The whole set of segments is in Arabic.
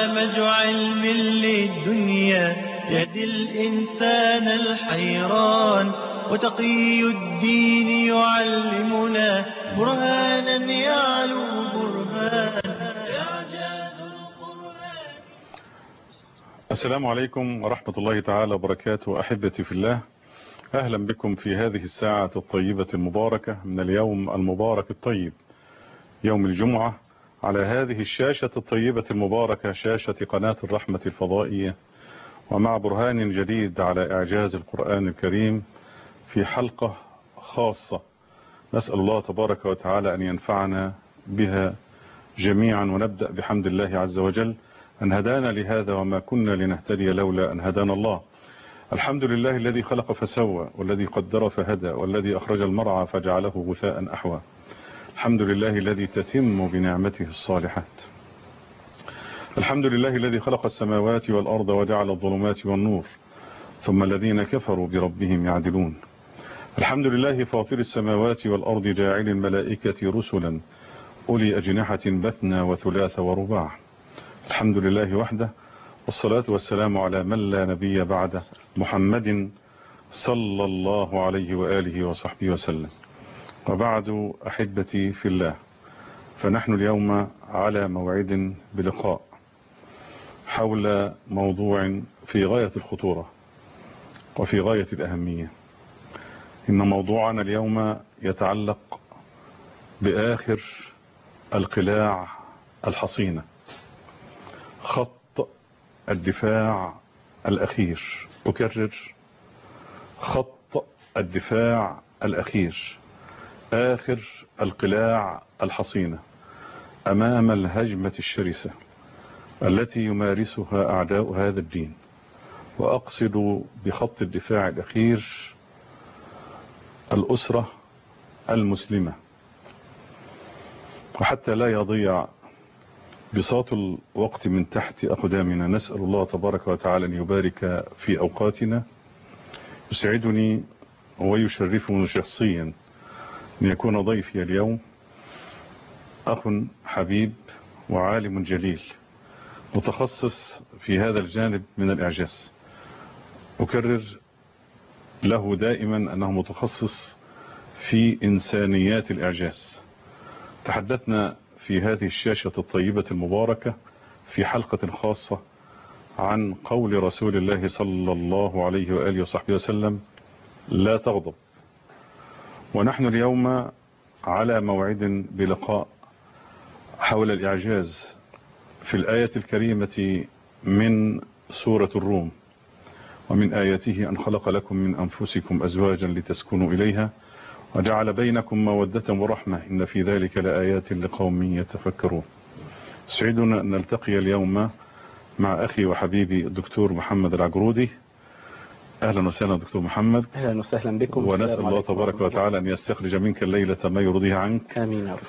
برنامج علم للدنيا يهدي الإنسان الحيران، وتقي الدين يعلمنا برهانا يعلو برهان إعجاز القرآن. السلام عليكم ورحمة الله تعالى وبركاته. أحبتي في الله، أهلا بكم في هذه الساعة الطيبة المباركة من اليوم المبارك الطيب، يوم الجمعة، على هذه الشاشة الطيبة المباركة، شاشة قناة الرحمة الفضائية، ومع برهان جديد على إعجاز القرآن الكريم في حلقة خاصة نسأل الله تبارك وتعالى أن ينفعنا بها جميعا. ونبدأ بحمد الله عز وجل أن هدانا لهذا وما كنا لنهتدي لولا أن هدانا الله. الحمد لله الذي خلق فسوى، والذي قدر فهدى، والذي أخرج المرعى فجعله غثاء أحوى. الحمد لله الذي تتم بنعمته الصالحات. الحمد لله الذي خلق السماوات والأرض وجعل الظلمات والنور، ثم الذين كفروا بربهم يعدلون. الحمد لله فاطر السماوات والأرض جاعل الملائكة رسلا أولي أجنحة مثنى وثلاث ورباع. الحمد لله وحده، والصلاة والسلام على من لا نبي بعده، محمد صلى الله عليه وآله وصحبه وسلم. وبعد، أحبتي في الله، فنحن اليوم على موعد بلقاء حول موضوع في غاية الخطورة وفي غاية الأهمية. إن موضوعنا اليوم يتعلق بآخر القلاع الحصينة، خط الدفاع الأخير. أكرر: خط الدفاع الأخير، آخر القلاع الحصينة أمام الهجمة الشرسة التي يمارسها أعداء هذا الدين. وأقصد بخط الدفاع الأخير الأسرة المسلمة. وحتى لا يضيع بساط الوقت من تحت أقدامنا، نسأل الله تبارك وتعالى أن يبارك في أوقاتنا. يسعدني ويشرفني شخصيا أن يكون ضيفي اليوم أخ حبيب وعالم جليل متخصص في هذا الجانب من الإعجاز. أكرر له دائما أنه متخصص في إنسانيات الإعجاز. تحدثنا في هذه الشاشة الطيبة المباركة في حلقة خاصة عن قول رسول الله صلى الله عليه وآله وصحبه وسلم: لا تغضب. ونحن اليوم على موعد بلقاء حول الإعجاز في الآية الكريمة من سورة الروم: ومن آياته أن خلق لكم من أنفسكم أزواجا لتسكنوا إليها وجعل بينكم مودة ورحمة إن في ذلك لآيات لقوم يتفكرون. سعدنا أن نلتقي اليوم مع أخي وحبيبي الدكتور محمد العقرودي. أهلا وسهلا دكتور محمد. أهلا وسهلا بكم. ونسأل الله تبارك وتعالى أن يستخرج منك الليلة ما يرضيه عنك. آمين يا رب.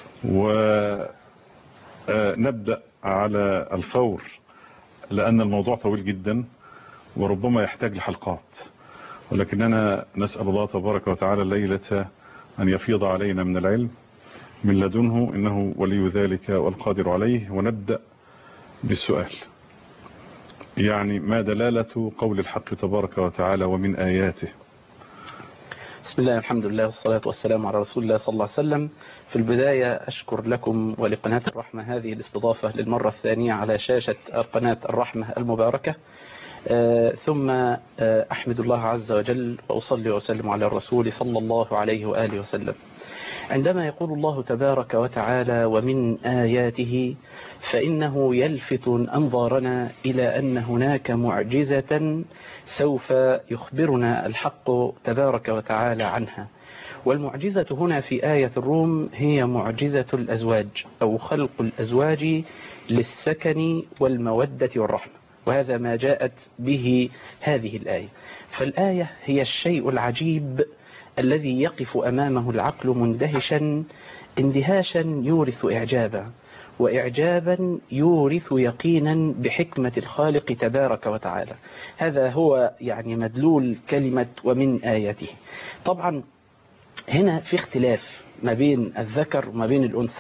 ونبدأ على الفور، لأن الموضوع طويل جدا وربما يحتاج لحلقات، ولكننا نسأل الله تبارك وتعالى الليلة أن يفيض علينا من العلم من لدنه، إنه ولي ذلك والقادر عليه. ونبدأ بالسؤال: يعني ما دلالة قول الحق تبارك وتعالى ومن آياته؟ بسم الله، الحمد لله، والصلاة والسلام على رسول الله صلى الله عليه وسلم. في البداية أشكر لكم ولقناة الرحمة هذه الاستضافة للمرة الثانية على شاشة قناة الرحمة المباركة. ثم أحمد الله عز وجل وأصلي وأسلم على الرسول صلى الله عليه وآله وسلم. عندما يقول الله تبارك وتعالى ومن آياته، فإنه يلفت أنظارنا إلى أن هناك معجزة سوف يخبرنا الحق تبارك وتعالى عنها. والمعجزة هنا في آية الروم هي معجزة الأزواج، أو خلق الأزواج للسكن والمودة والرحمة، وهذا ما جاءت به هذه الآية. فالآية هي الشيء العجيب الذي يقف أمامه العقل مندهشا اندهاشا يورث إعجابا، وإعجابا يورث يقينا بحكمة الخالق تبارك وتعالى. هذا هو يعني مدلول كلمة ومن آياته. طبعا هنا في اختلاف ما بين الذكر وما بين الأنثى.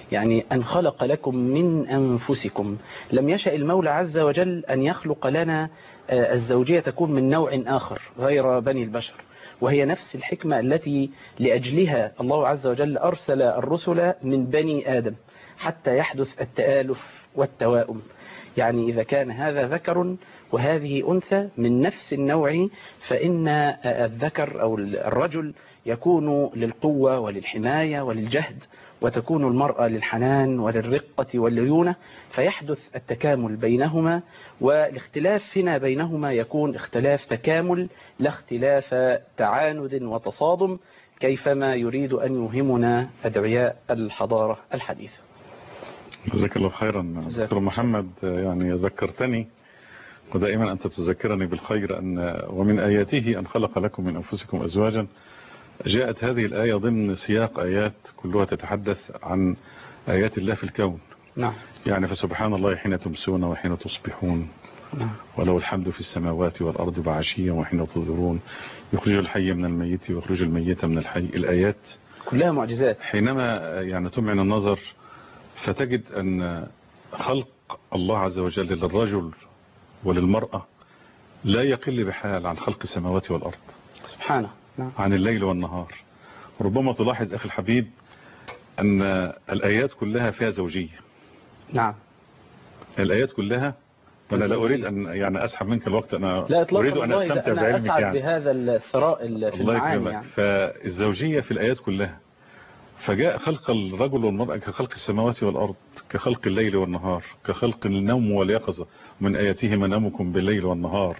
يعني أن خلق لكم من أنفسكم. لم يشأ المولى عز وجل أن يخلق لنا الزوجية تكون من نوع آخر غير بني البشر، وهي نفس الحكمة التي لأجلها الله عز وجل أرسل الرسل من بني آدم حتى يحدث التآلف والتواؤم. يعني إذا كان هذا ذكر وهذه أنثى من نفس النوع، فإن الذكر أو الرجل يكون للقوة وللحماية وللجهد، وتكون المرأة للحنان وللرقة والليونة، فيحدث التكامل بينهما. والاختلاف هنا بينهما يكون اختلاف تكامل لا اختلاف تعاند وتصادم، كيفما يريد أن يوهمنا أدعياء الحضارة الحديثة. جزاك الله خيرا دكتور محمد. يعني ذكرتني، ودائما أنت تذكرني بالخير، أن ومن آياته أن خلق لكم من أنفسكم أزواجا. جاءت هذه الآية ضمن سياق آيات كلها تتحدث عن آيات الله في الكون. نعم. يعني فسبحان الله حين تمسون وحين تصبحون، نعم. وله الحمد في السماوات والأرض بعشيا وحين تظهرون، يخرج الحي من الميت ويخرج الميت من الحي. الآيات كلها معجزات. حينما يعني تمعن النظر فتجد أن خلق الله عز وجل للرجل وللمرأة لا يقل بحال عن خلق السماوات والأرض سبحانه. نعم. عن الليل والنهار. ربما تلاحظ أخي الحبيب أن الآيات كلها فيها زوجية. نعم. الآيات كلها، وأنا لا أريد أن يعني أسحب منك الوقت، أنا أريد أن أستمتع بعلمك. أسعد يعني بهذا الثراء في المعاني. يعني فالزوجية في الآيات كلها. فجاء خلق الرجل والمرأة كخلق السماوات والأرض، كخلق الليل والنهار، كخلق النوم واليقظة، من آياته منامكم بالليل والنهار.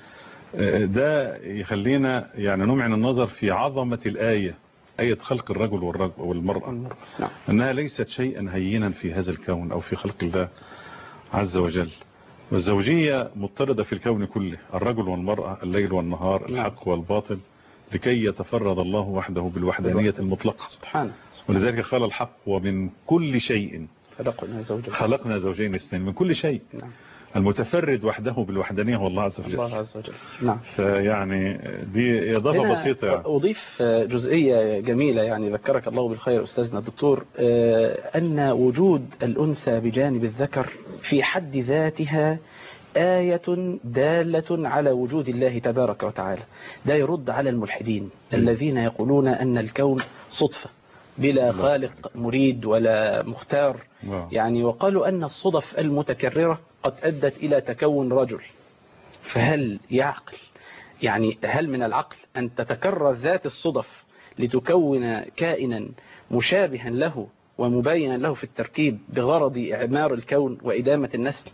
ده يخلينا يعني نمعن النظر في عظمة الآية، آية خلق الرجل والمرأة، أنها ليست شيئا هينا في هذا الكون أو في خلق الله عز وجل. والزوجية مضطردة في الكون كله، الرجل والمرأة، الليل والنهار، الحق والباطل، لكي يتفرد الله وحده بالوحدانية المطلقة سبحانه. ولذلك قال الحق ومن كل شيء خلقنا زوجين اثنين، من كل شيء. نعم. المتفرد وحده بالوحدانية هو الله عز وجل. الله عز وجل. نعم. فيعني دي إضافة بسيطة. يعني أضيف جزئية جميلة، يعني ذكرك الله بالخير أستاذنا الدكتور، أن وجود الأنثى بجانب الذكر في حد ذاتها آية دالة على وجود الله تبارك وتعالى. ده يرد على الملحدين الذين يقولون أن الكون صدفة بلا خالق مريد ولا مختار. يعني وقالوا أن الصدف المتكررة قد أدت إلى تكون رجل. فهل يعقل، يعني هل من العقل أن تتكرر ذات الصدف لتكون كائنا مشابها له ومبينا له في التركيب بغرض إعمار الكون وإدامة النسل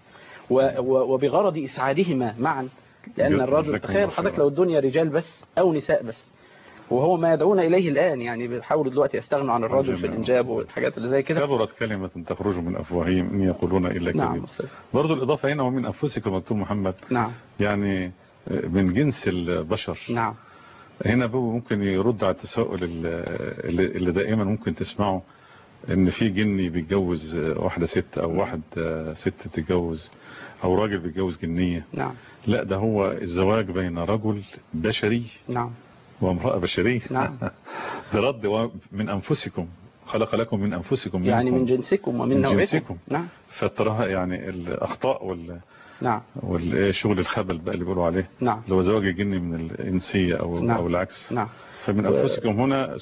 وبغرض إسعادهما معا؟ لأن الرجل، تخيل حضرتك لو الدنيا رجال بس أو نساء بس، وهو ما يدعون إليه الآن، يعني بيحاولوا دلوقتي يستغنوا عن الرجل في الإنجاب والحاجات اللي زي كده. كبرت كلمة تخرج من أفواههم إن يقولون إلا كذبا. نعم. برضو الإضافة هنا ومن أنفسكم دكتور محمد. نعم. يعني من جنس البشر. نعم. هنا ممكن يرد على التساؤل اللي دائما ممكن تسمعه، ان في جني بيتجوز واحدة ست، او واحد ست تتجوز، او راجل بيتجوز جنية. نعم. لا، ده هو الزواج بين رجل بشري. نعم. وامرأة بشرية. نعم. ده رد من انفسكم، خلق لكم من انفسكم، يعني من جنسكم ومن نوعكم. نعم. فتراها يعني الاخطاء نعم. والشغل الخبل بقى اللي بيقولوا عليه. نعم. اللي هو زواج الجني من الانسية او نعم. او العكس. نعم. فمن انفسكم هنا،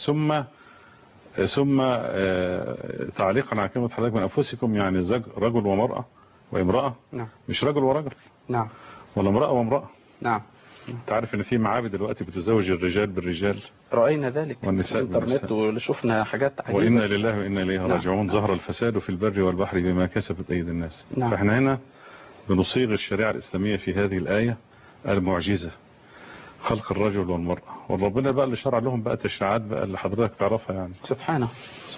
ثم تعليقا على كلمة حضرتك من أنفسكم، يعني رجل ومرأة وامرأة. نعم. مش رجل ورجل. نعم. ولا امرأة وامرأة. نعم. تعرف ان في معابد دلوقتي بتزوج الرجال بالرجال، رأينا ذلك والنساء بالإنترنت، وشفنا حاجات عجيبة. وإنا لله وإنا إليه راجعون. نعم. ظهر الفساد في البر والبحر بما كسبت أيدي الناس. نعم. فاحنا هنا بنصيغ الشريعة الإسلامية في هذه الآية المعجزة، خلق الرجل والمرأة. وربنا بقى اللي شرع لهم بقى التشريعات بقى اللي حضرتك تعرفها يعني. سبحانه.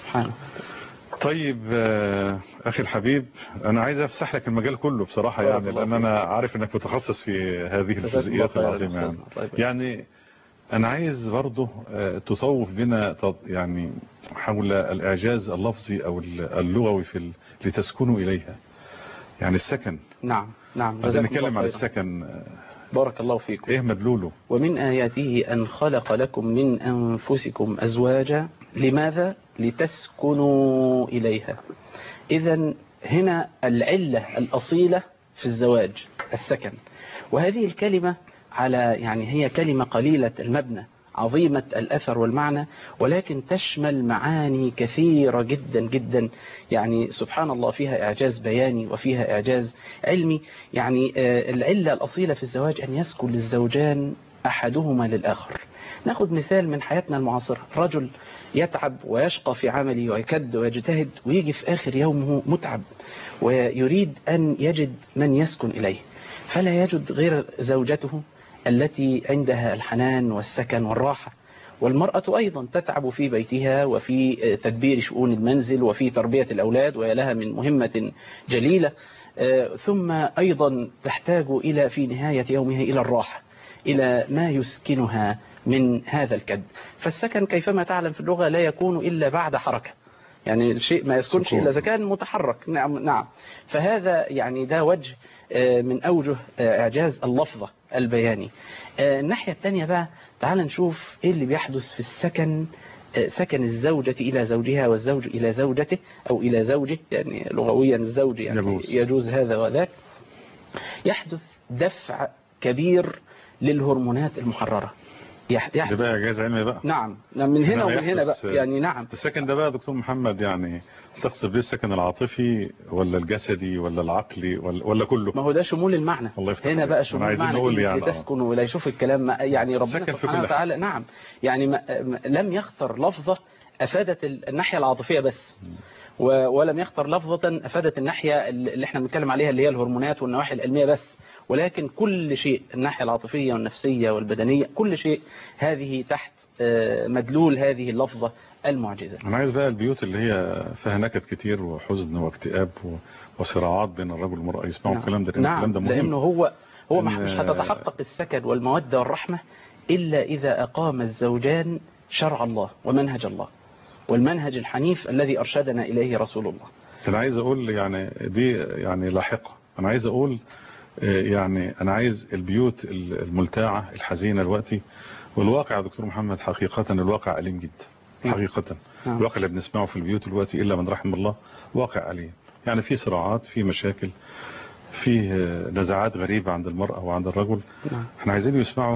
طيب أخي الحبيب، أنا عايز أفسح لك المجال كله بصراحة، يعني لأن أنا عارف أنك متخصص في هذه الجزئيات العظيمة. يعني أنا عايز برضه تطوف بنا يعني حول الإعجاز اللفظي أو اللغوي لتسكنوا إليها، يعني السكن. نعم. نعم. عايز نتكلم عن السكن بارك الله فيكم. ايه مدلوله؟ ومن آياته أن خلق لكم من أنفسكم أزواجا. لماذا؟ لتسكنوا إليها. إذن هنا العلة الأصيلة في الزواج السكن، وهذه الكلمة هي كلمة قليلة المبنى عظيمة الأثر والمعنى، ولكن تشمل معاني كثيرة جدا جدا. يعني سبحان الله، فيها إعجاز بياني وفيها إعجاز علمي. يعني العلة الأصيلة في الزواج أن يسكن الزوجان أحدهما للآخر. ناخذ مثال من حياتنا المعاصرة. رجل يتعب ويشقى في عمله ويكد ويجتهد، ويجي في آخر يومه متعب ويريد أن يجد من يسكن إليه، فلا يجد غير زوجته التي عندها الحنان والسكن والراحة. والمرأة أيضا تتعب في بيتها وفي تدبير شؤون المنزل وفي تربية الأولاد، وهي لها من مهمة جليلة. ثم أيضا تحتاج في نهاية يومها إلى الراحة، إلى ما يسكنها من هذا الكد. فالسكن كيفما تعلم في اللغة لا يكون إلا بعد حركة، يعني الشيء ما يسكنش إلا إذا كان متحرك. نعم. فهذا ده وجه من أوجه إعجاز اللفظة البياني. الناحية الثانية بقى، تعال نشوف إيه اللي بيحدث في السكن. سكن الزوجة إلى زوجها والزوج إلى زوجته أو إلى زوجه، يعني لغويا الزوج يجوز هذا وذاك. يحدث دفع كبير للهرمونات المحررة. ده بقى إعجاز علمي بقى. نعم، من هنا ومن هنا بقى. نعم. السكن ده بقى دكتور محمد، تقصد بيه السكن العاطفي ولا الجسدي ولا العقلي ولا كله؟ ما هو ده شمول المعنى. هنا بقى شمول المعنى لتسكن ولا يشوف الكلام. ربنا سبحانه وتعالى نعم لم يختر لفظة أفادت الناحية العاطفية بس، ولم يختر لفظة أفادت الناحية اللي احنا بنتكلم عليها اللي هي الهرمونات والنواحي العلمية بس، ولكن كل شيء، الناحية العاطفية والنفسية والبدنية، كل شيء هذه تحت مدلول هذه اللفظة المعجزة. أنا عايز بقى البيوت اللي هي فيها نكد كتير وحزن واكتئاب وصراعات بين الرجل والمرأة يسمعوا الكلام ده. نعم. الكلام ده مهم، لأنه هو مش هتتحقق السكن والمودة والرحمة إلا إذا أقام الزوجان شرع الله ومنهج الله والمنهج الحنيف الذي أرشدنا إليه رسول الله. أنا عايز أقول دي لاحقة. أنا عايز أقول أنا عايز البيوت الملتاعة الحزينة دلوقتي، والواقع يا دكتور محمد حقيقة الواقع أليم جدا حقيقة. الواقع اللي بنسمعه في البيوت دلوقتي إلا من رحم الله واقع أليم. في صراعات، في مشاكل، في نزاعات غريبة عند المرأة وعند الرجل. احنا عايزين يسمعوا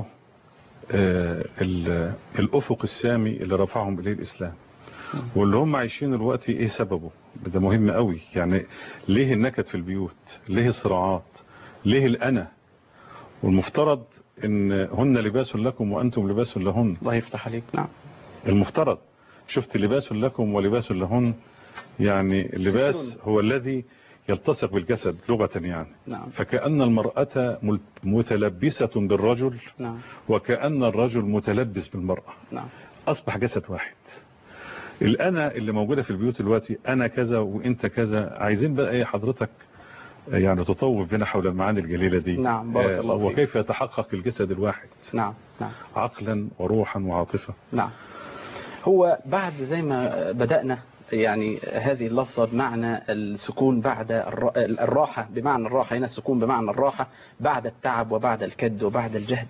الأفق السامي اللي رفعهم إليه الإسلام، واللي هم عايشين دلوقتي ايه سببه. ده مهم قوي. ليه النكد في البيوت؟ ليه الصراعات؟ ليه الأنا؟ والمفترض ان هن لباس لكم وأنتم لباس لهن. الله يفتح عليك. نعم. المفترض شفت لباس لكم ولباس لهن، اللباس هو الذي يلتصق بالجسد لغة نعم. فكأن المرأة متلبسة بالرجل. نعم. وكأن الرجل متلبس بالمرأة. نعم. أصبح جسد واحد. الأنا اللي موجودة في البيوت دلوقتي أنا كذا وإنت كذا. عايزين بقى إيه حضرتك تطوف بنا حول المعاني الجليلة دي. نعم. بارك الله فيك. وكيف يتحقق الجسد الواحد. نعم. عقلا وروحا وعاطفة. نعم. هو بعد زي ما بدأنا هذه اللفظة بمعنى السكون بعد الراحة، بمعنى الراحة هنا السكون بمعنى الراحة بعد التعب وبعد الكد وبعد الجهد.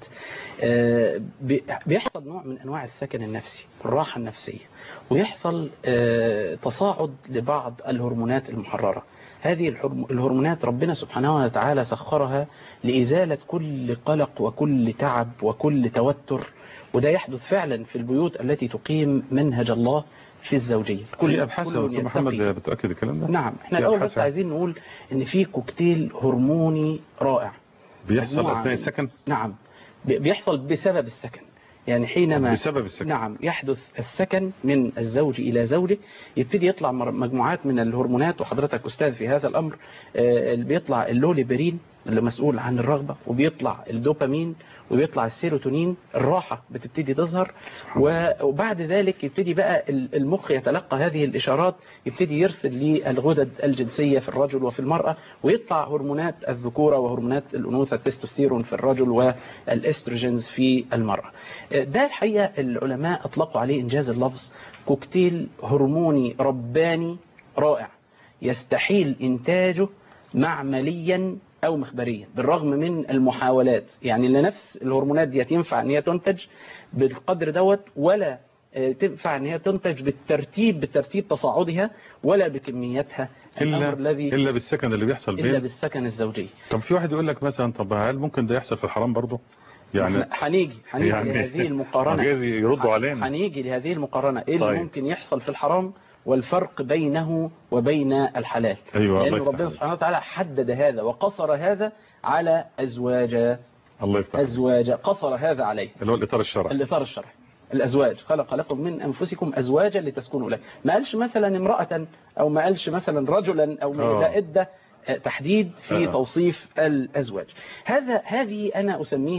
بيحصل نوع من أنواع السكن النفسي، الراحة النفسية، ويحصل تصاعد لبعض الهرمونات المحررة. هذه الهرمونات ربنا سبحانه وتعالى سخرها لإزالة كل قلق وكل تعب وكل توتر، وده يحدث فعلا في البيوت التي تقيم منهج الله في الزوجية. في أبحاث دكتور محمد بتؤكد الكلام ده؟ نعم. احنا الأول بس عايزين نقول ان في كوكتيل هرموني رائع بيحصل أثناء السكن. نعم. بيحصل بسبب السكن. حينما بسبب السكن. نعم يحدث السكن من الزوج إلى زوجه، يبتدي يطلع مجموعات من الهرمونات، وحضرتك أستاذ في هذا الأمر. بيطلع اللوليبرين اللي مسؤول عن الرغبة، وبيطلع الدوبامين، وبيطلع السيروتونين. الراحة بتبتدي تظهر، وبعد ذلك يبتدي بقى المخ يتلقى هذه الإشارات، يبتدي يرسل للغدد الجنسية في الرجل وفي المرأة، ويطلع هرمونات الذكورة وهرمونات الأنوثة، التستوستيرون في الرجل والإستروجينز في المرأة. ده الحقيقة العلماء أطلقوا عليه إنجاز اللفظ كوكتيل هرموني رباني رائع، يستحيل إنتاجه معمليا أو مخبريا، بالرغم من المحاولات. يعني لنفس الهرمونات دي ينفع أن هي تنتج بالقدر دوت، ولا تنفع أن هي تنتج بالترتيب تصاعدها، ولا بكمياتها. الأمر الذي إلا بالسكن اللي بيحصل إلا بالسكن الزوجي. طب في واحد يقول لك مثلا، طب هل ممكن ده يحصل في الحرام برضه؟ يعني هنيجي يعني لهذه المقارنة، يردوا علينا. هنيجي لهذه المقارنة، إيه اللي طيب. ممكن يحصل في الحرام والفرق بينه وبين الحلال. أيوة، لأن ربنا سبحانه وتعالى حدد هذا وقصر هذا على أزواج. الله يفتح أزواج قصر هذا عليه، اللي هو الإطار الشرعي. الإطار الشرعي. الأزواج خلق لكم من أنفسكم أزواجا لتسكنوا إليه. ما قالش مثلا امرأة، أو ما قالش مثلا رجلا، أو ما إدى تحديد في توصيف الأزواج. هذه أنا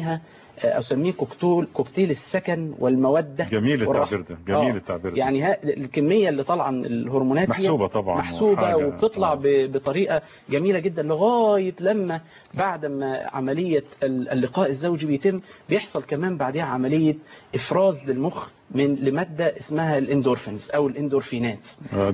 أسميه كوكتيل السكن والمودة. جميل التعبير ده، جميل التعبير ده. يعني الكمية اللي طالعة من الهرمونات محسوبة طبعا، محسوبة وبتطلع بطريقة جميلة جدا، لغاية لما بعد ما عملية اللقاء الزوجي بيحصل كمان بعدها عملية إفراز للمخ لمادة اسمها الاندورفينز أو الاندورفينات.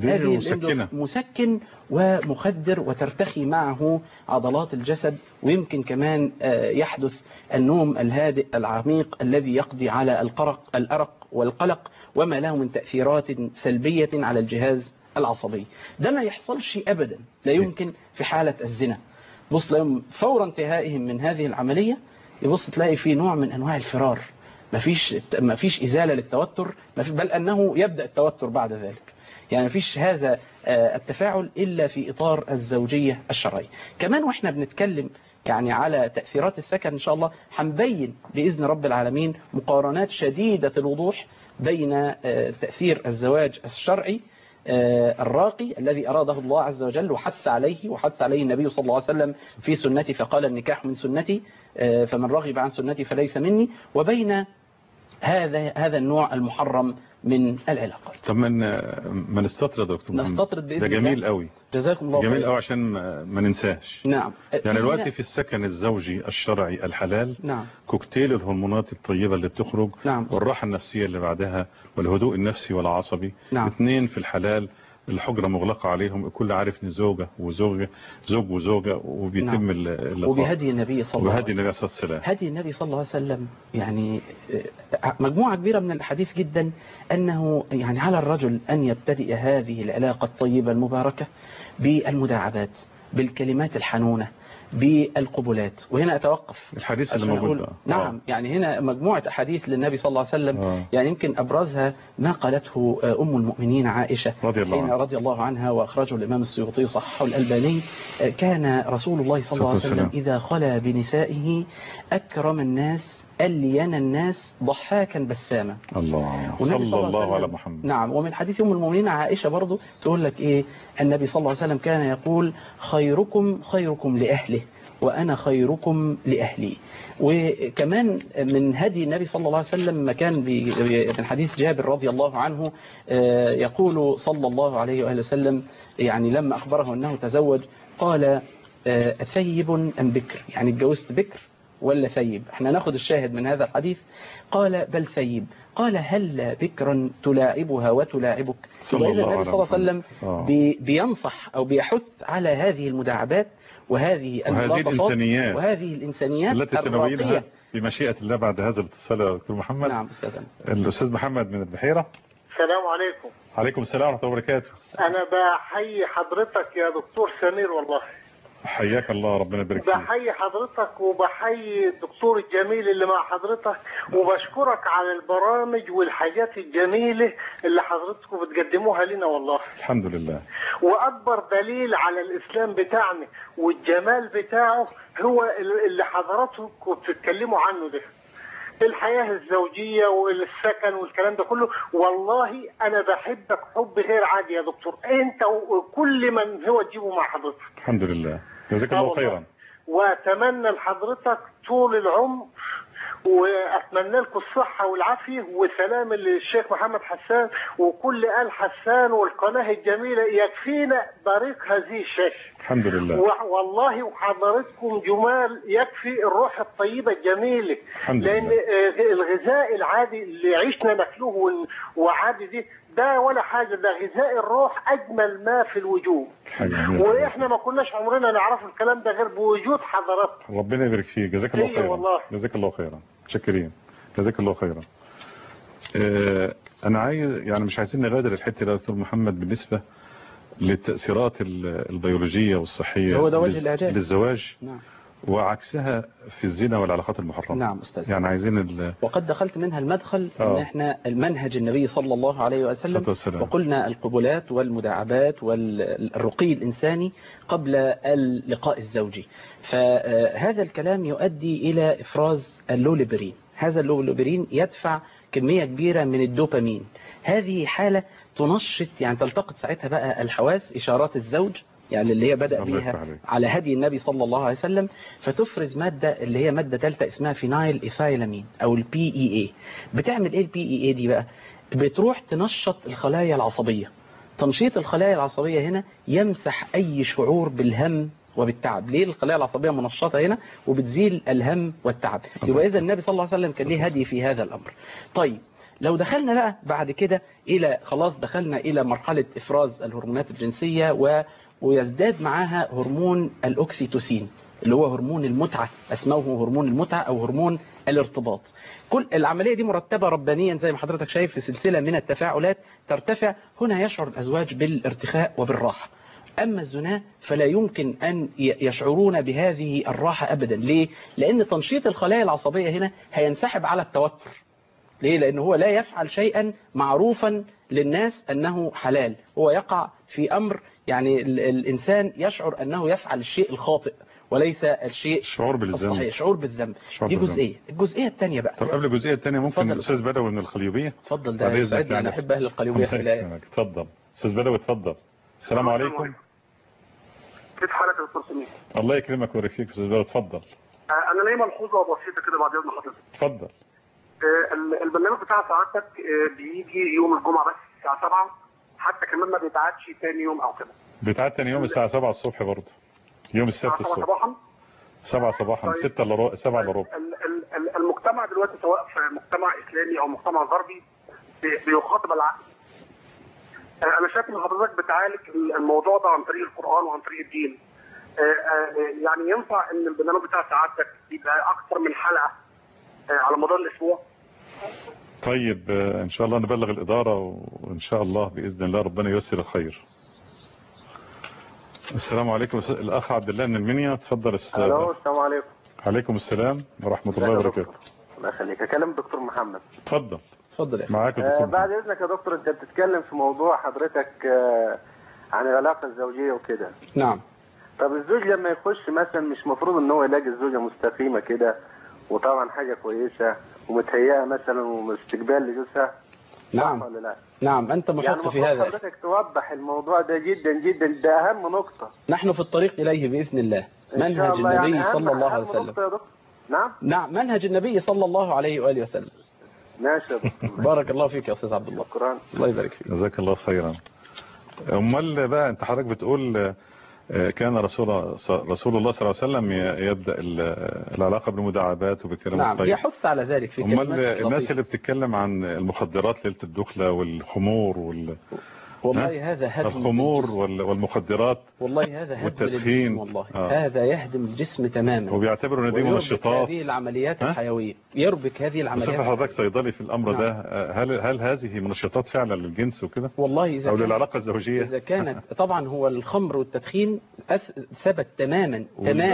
هذه مسكن ومخدر، وترتخي معه عضلات الجسد، ويمكن كمان يحدث النوم الهادئ العميق الذي يقضي على الأرق والقلق وما له من تأثيرات سلبية على الجهاز العصبي. ده ما يحصلش أبدا، لا يمكن في حالة الزنا. بص، لهم فور انتهائهم من هذه العملية يبص تلاقي في نوع من أنواع الفرار، ما فيش إزالة للتوتر، بل أنه يبدأ التوتر بعد ذلك. يعني ما فيش هذا التفاعل إلا في إطار الزوجية الشرعية. كمان وإحنا بنتكلم يعني على تأثيرات السكن إن شاء الله هنبين بإذن رب العالمين مقارنات شديدة الوضوح بين تأثير الزواج الشرعي الراقي الذي أراده الله عز وجل وحث عليه النبي صلى الله عليه وسلم في سنتي، فقال النكاح من سنتي فمن رغب عن سنتي فليس مني، وبين هذا النوع المحرم من العلاقات. طب ما نستطرد يا دكتور محمد؟ نستطرد بإذن ده جميل قوي، جزاكم الله خير. جميل قوي عشان ما ننساش. نعم. يعني دلوقتي في السكن الزوجي الشرعي الحلال، نعم، كوكتيل الهرمونات الطيبة اللي بتخرج، نعم، والراحة النفسية اللي بعدها، والهدوء النفسي والعصبي، نعم. 2 في الحلال، الحجرة مغلقة عليهم، الكل عارف ان زوج وزوجة، وبيتم نعم. اللقاء وبهدي النبي صلى الله عليه وسلم. هدي النبي صلى الله عليه وسلم. يعني مجموعة كبيرة من الأحاديث جدا أنه يعني على الرجل أن يبتدئ هذه العلاقة الطيبة المباركة بالمداعبات، بالكلمات الحنونة، بالقبلات. وهنا أتوقف الحديث اللي موجود. نعم. يعني هنا مجموعة أحاديث للنبي صلى الله عليه وسلم. يعني يمكن أبرزها ما قالته أم المؤمنين عائشة رضي الله عنها، وأخرجه الإمام السيوطي وصححه الألباني. كان رسول الله صلى الله عليه وسلم إذا خلا بنسائه أكرم الناس ألين الناس ضحاكا بساما. الله صلى الله على محمد. نعم. ومن حديث أم المؤمنين عائشة برضو تقول لك إيه، النبي صلى الله عليه وسلم كان يقول خيركم لأهله وأنا خيركم لأهلي. وكمان من هدي النبي صلى الله عليه وسلم ما كان من حديث جابر رضي الله عنه يقول صلى الله عليه وآله وسلم، يعني لما أخبره أنه تزوج قال ثيب أم بكر، يعني اتجوزت بكر ولا ثيب؟ احنا ناخد الشاهد من هذا الحديث. قال بل ثيب. قال هل بكرا تلاعبها وتلاعبك؟ صلى الله عليه وسلم بينصح أو بيحث على هذه المداعبات وهذه الإنسانيات التي سنبينها بمشيئة الله بعد هذا الاتصال يا دكتور محمد. نعم أستاذ. الأستاذ محمد من البحيرة. السلام عليكم. عليكم السلام ورحمة الله وبركاته. أنا بحيي حضرتك يا دكتور سمير، والله حياك الله، ربنا يبارك فيك. بحيي حضرتك وبحيي الدكتور الجميل اللي مع حضرتك، وبشكرك على البرامج والحاجات الجميلة اللي حضرتكم بتقدموها لنا والله. الحمد لله. وأكبر دليل على الإسلام بتاعنا والجمال بتاعه هو اللي حضراتكم بتتكلموا عنه ده، الحياة الزوجية والسكن والكلام ده كله. والله أنا بحبك حب غير عادي يا دكتور، أنت وكل من هو تجيبه مع حضرتك. الحمد لله، جزاك الله خيرا. وأتمنى لحضرتك طول العمر، وأتمنى لكم الصحة والعافية وسلام للشيخ محمد حسان وكل آل حسان والقناة الجميلة. يكفينا بريق هذه الشاشة. الحمد لله. والله وحضرتكم جمال يكفي الروح الطيبة الجميلة. الحمد لأن لله. الغذاء العادي اللي عشنا ناكله وعادي دي ده ولا حاجة، ده غذاء الروح أجمل ما في الوجود. وإحنا ما كناش عمرنا نعرف الكلام ده غير بوجود حضراتكم. ربنا يبارك فيك، جزاك الله خيرا. والله جزاك الله خيرا، متشكرين، جزاك الله خيرا. أنا عايز يعني مش عايزين نغادر الحتة ده يا دكتور محمد بالنسبة للتأثيرات البيولوجية والصحية هو ده وجه الإعجاز للزواج. نعم. وعكسها في الزنا والعلاقات المحرمة. نعم أستاذ. يعني عايزين وقد دخلت منها المدخل ان احنا المنهج النبي صلى الله عليه وسلم، وقلنا القبلات والمداعبات والرقي الإنساني قبل اللقاء الزوجي. فهذا الكلام يؤدي إلى إفراز اللوليبرين. هذا اللوليبرين يدفع كمية كبيرة من الدوبامين. هذه حالة تنشط، يعني تلتقط ساعتها بقى الحواس، إشارات الزوج يعني اللي هي بدأ بيها على هدي النبي صلى الله عليه وسلم، فتفرز مادة اللي هي مادة ثالثة اسمها فينايل إيثايلامين أو PEA. بتعمل إيه PEA دي بقى؟ بتروح تنشط الخلايا العصبية. تنشيط الخلايا العصبية هنا يمسح أي شعور بالهم وبالتعب. ليه؟ الخلايا العصبية منشطة هنا وبتزيل الهم والتعب. يبقى إذا النبي صلى الله عليه وسلم كان ليه هدي في هذا الأمر. طيب لو دخلنا بقى بعد كده إلى خلاص دخلنا إلى مرحلة إفراز الهرمونات الجنسية ويزداد معها هرمون الأوكسيتوسين اللي هو هرمون المتعة، اسمه هرمون المتعة أو هرمون الارتباط. كل العملية دي مرتبة ربانيا زي ما حضرتك شايف في سلسلة من التفاعلات ترتفع. هنا يشعر الأزواج بالارتخاء وبالراحة. أما الزنا فلا يمكن أن يشعرون بهذه الراحة أبدا. ليه؟ لأن تنشيط الخلايا العصبية هنا هينسحب على التوتر. ليه؟ لأنه هو لا يفعل شيئا معروفا للناس أنه حلال، هو يقع في أمر يعني الإنسان يشعر أنه يفعل الشيء الخاطئ وليس الشيء شعور بالذنب. الصحيح، شعور بالذنب. دي جزئية. الجزئية الثانية بقى. طب قبل الجزئية الثانية ممكن الأستاذ بدوي من القليوبية؟ اتفضل. ده يسعدني، أنا أحب أهل القليوبية في البداية. اتفضل أستاذ بدوي، اتفضل. السلام عليكم. كيف حالك يا دكتور سمير؟ الله يكرمك ويبارك فيك أستاذ بدوي، اتفضل. أنا ليا ملحوظة بسيطة كده بعد إذن حضرتك. اتفضل. البرنامج بتاع سعادتك بيجي يوم الجمعة بس الساعة 7، حتى كمان ما بيتعادش ثاني يوم أو كده. بيتعاد ثاني يوم الساعة 7 الصبح برضه. يوم السبت الصبح. 7 صباحا 6 إلا ربع 7 إلا ربع. المجتمع دلوقتي سواء في مجتمع إسلامي أو مجتمع غربي بيخاطب العقل. أنا شايف إن حضرتك بتعالج الموضوع ده عن طريق القرآن وعن طريق الدين. يعني ينفع إن البرنامج بتاع سعادتك يبقى أكثر من حلقة على مدار الأسبوع؟ طيب إن شاء الله نبلغ الإدارة وإن شاء الله بإذن الله ربنا ييسر الخير. السلام عليكم الأخ عبد الله من المنيا، اتفضل. السلام عليكم. عليكم السلام ورحمة الله وبركاته. الله يخليك. أكلم الدكتور محمد. اتفضل. اتفضل. معاك يا دكتور. بعد إذنك يا دكتور، أنت بتتكلم في موضوع حضرتك عن العلاقة الزوجية وكده. نعم. طب الزوج لما يخش مثلا مش مفروض إن هو يلاقي الزوجة مستقيمة كده وطبعا حاجة كويسة ومتهيئة مثلا واستقبال لجوزها؟ نعم ولا لا؟ نعم. أنت مشط يعني في هذا. حضرتك توضح الموضوع ده جدا جدا، ده أهم نقطة. نحن في الطريق إليه بإذن الله. منهج النبي يعني صلى الله عليه وسلم. نعم منهج النبي صلى الله عليه وآله وسلم. ماشي يا دكتور. بارك الله فيك يا أستاذ عبد الله. شكرا. الله يبارك فيك. جزاك الله خيرا. أمال بقى أنت حضرتك بتقول كان رسول الله صلى الله عليه وسلم يبدأ العلاقة بالمداعبات وبالكلام الطيب. نعم يحث على ذلك في كلمات. أمال الناس اللي بتتكلم عن المخدرات ليلة الدخلة والخمور والله هذا هدم الخمور والمخدرات، والله هذا هدم والتدخين. والله هذا يهدم الجسم تماما. وبيعتبروا ان دي منشطات. هذه العمليات الحيوية يربك هذه العمليات. بصفة حضرتك صيدلي في الامر ده، هل هذه منشطات فعلا للجنس وكده؟ والله اذا او للعلاقة الزوجية؟ اذا كانت طبعا هو الخمر والتدخين ثبت تماما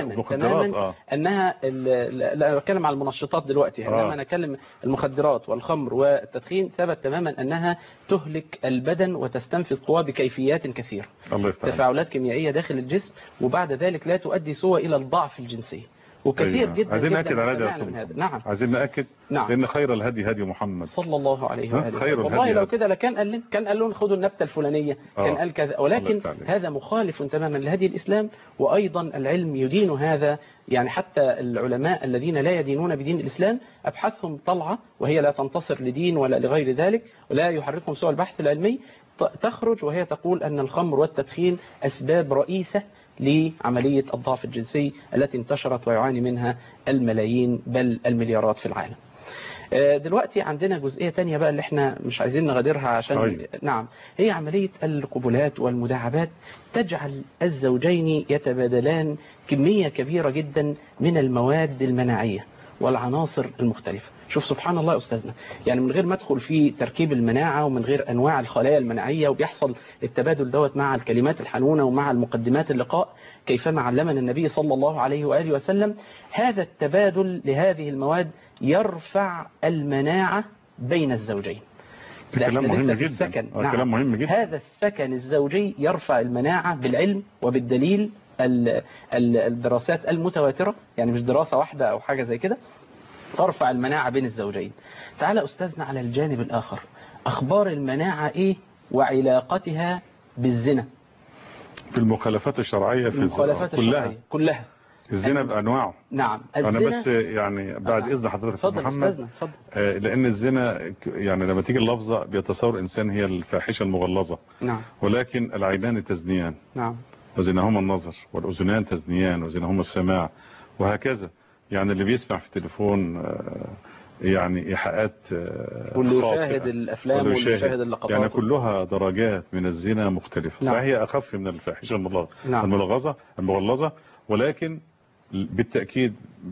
انها لا اتكلم على المنشطات دلوقتي، انما انا اتكلم المخدرات والخمر والتدخين ثبت تماما انها تهلك البدن وتستنفذ قواه بكيفيات كثيرة. الله يفتح. تفاعلات كيميائية داخل الجسم، وبعد ذلك لا تؤدي سوى الى الضعف الجنسي. وكثير جدا عايزين نأكد على هذا. نعم عايزين نأكد. نعم. لأن خير الهدي هدي محمد صلى الله عليه وآله. خير والله الهدي لو كده لكان قال لهم خذوا النبتة الفلانية، كان قال كذا، ولكن هذا مخالف تماما لهدي الإسلام. وأيضا العلم يدين هذا، يعني حتى العلماء الذين لا يدينون بدين الإسلام أبحاثهم طلعة وهي لا تنتصر لدين ولا لغير ذلك، ولا يحركهم سوى البحث العلمي، تخرج وهي تقول أن الخمر والتدخين أسباب رئيسة لعملية الضعف الجنسي التي انتشرت ويعاني منها الملايين بل المليارات في العالم. دلوقتي عندنا جزئية تانية بقى اللي احنا مش عايزين نغادرها عشان أيوة. نعم، هي عملية القبلات والمداعبات تجعل الزوجين يتبادلان كمية كبيرة جدا من المواد المناعية والعناصر المختلفة. شوف سبحان الله يا أستاذنا، يعني من غير ما ادخل في تركيب المناعة ومن غير أنواع الخلايا المناعية، وبيحصل التبادل دوت مع الكلمات الحنونة ومع المقدمات اللقاء كيفما علمنا النبي صلى الله عليه وآله وسلم. هذا التبادل لهذه المواد يرفع المناعة بين الزوجين. كلام مهم جدا. السكن. نعم. كلام مهم جدا. هذا السكن الزوجي يرفع المناعة بالعلم وبالدليل الدراسات المتواترة، يعني مش دراسة واحدة أو حاجة زي كده، ترفع المناعة بين الزوجين. تعال أستاذنا على الجانب الآخر، أخبار المناعة إيه وعلاقتها بالزنا؟ في المخالفات الشرعية، في المخالفات الشرعية كلها، الزنا بأنواعه. نعم. أنا بس يعني بعد إذن حضرتك يا محمد، لأن الزنا يعني لما تيجي اللفظة بيتصور إنسان هي الفاحشة المغلظة. نعم. ولكن العينان تزنيان. نعم. وزناهما النظر، والأذنان تزنيان وزناهما السماع، وهكذا. يعني اللي بيسمع في التليفون يعني إيحاءات واللي يشاهد الأفلام واللي يشاهد اللقطات، يعني كلها درجات من الزنا مختلفة. نعم. صحيح هي أخف من الفاحشة نعم. المغلظة، ولكن بالتأكيد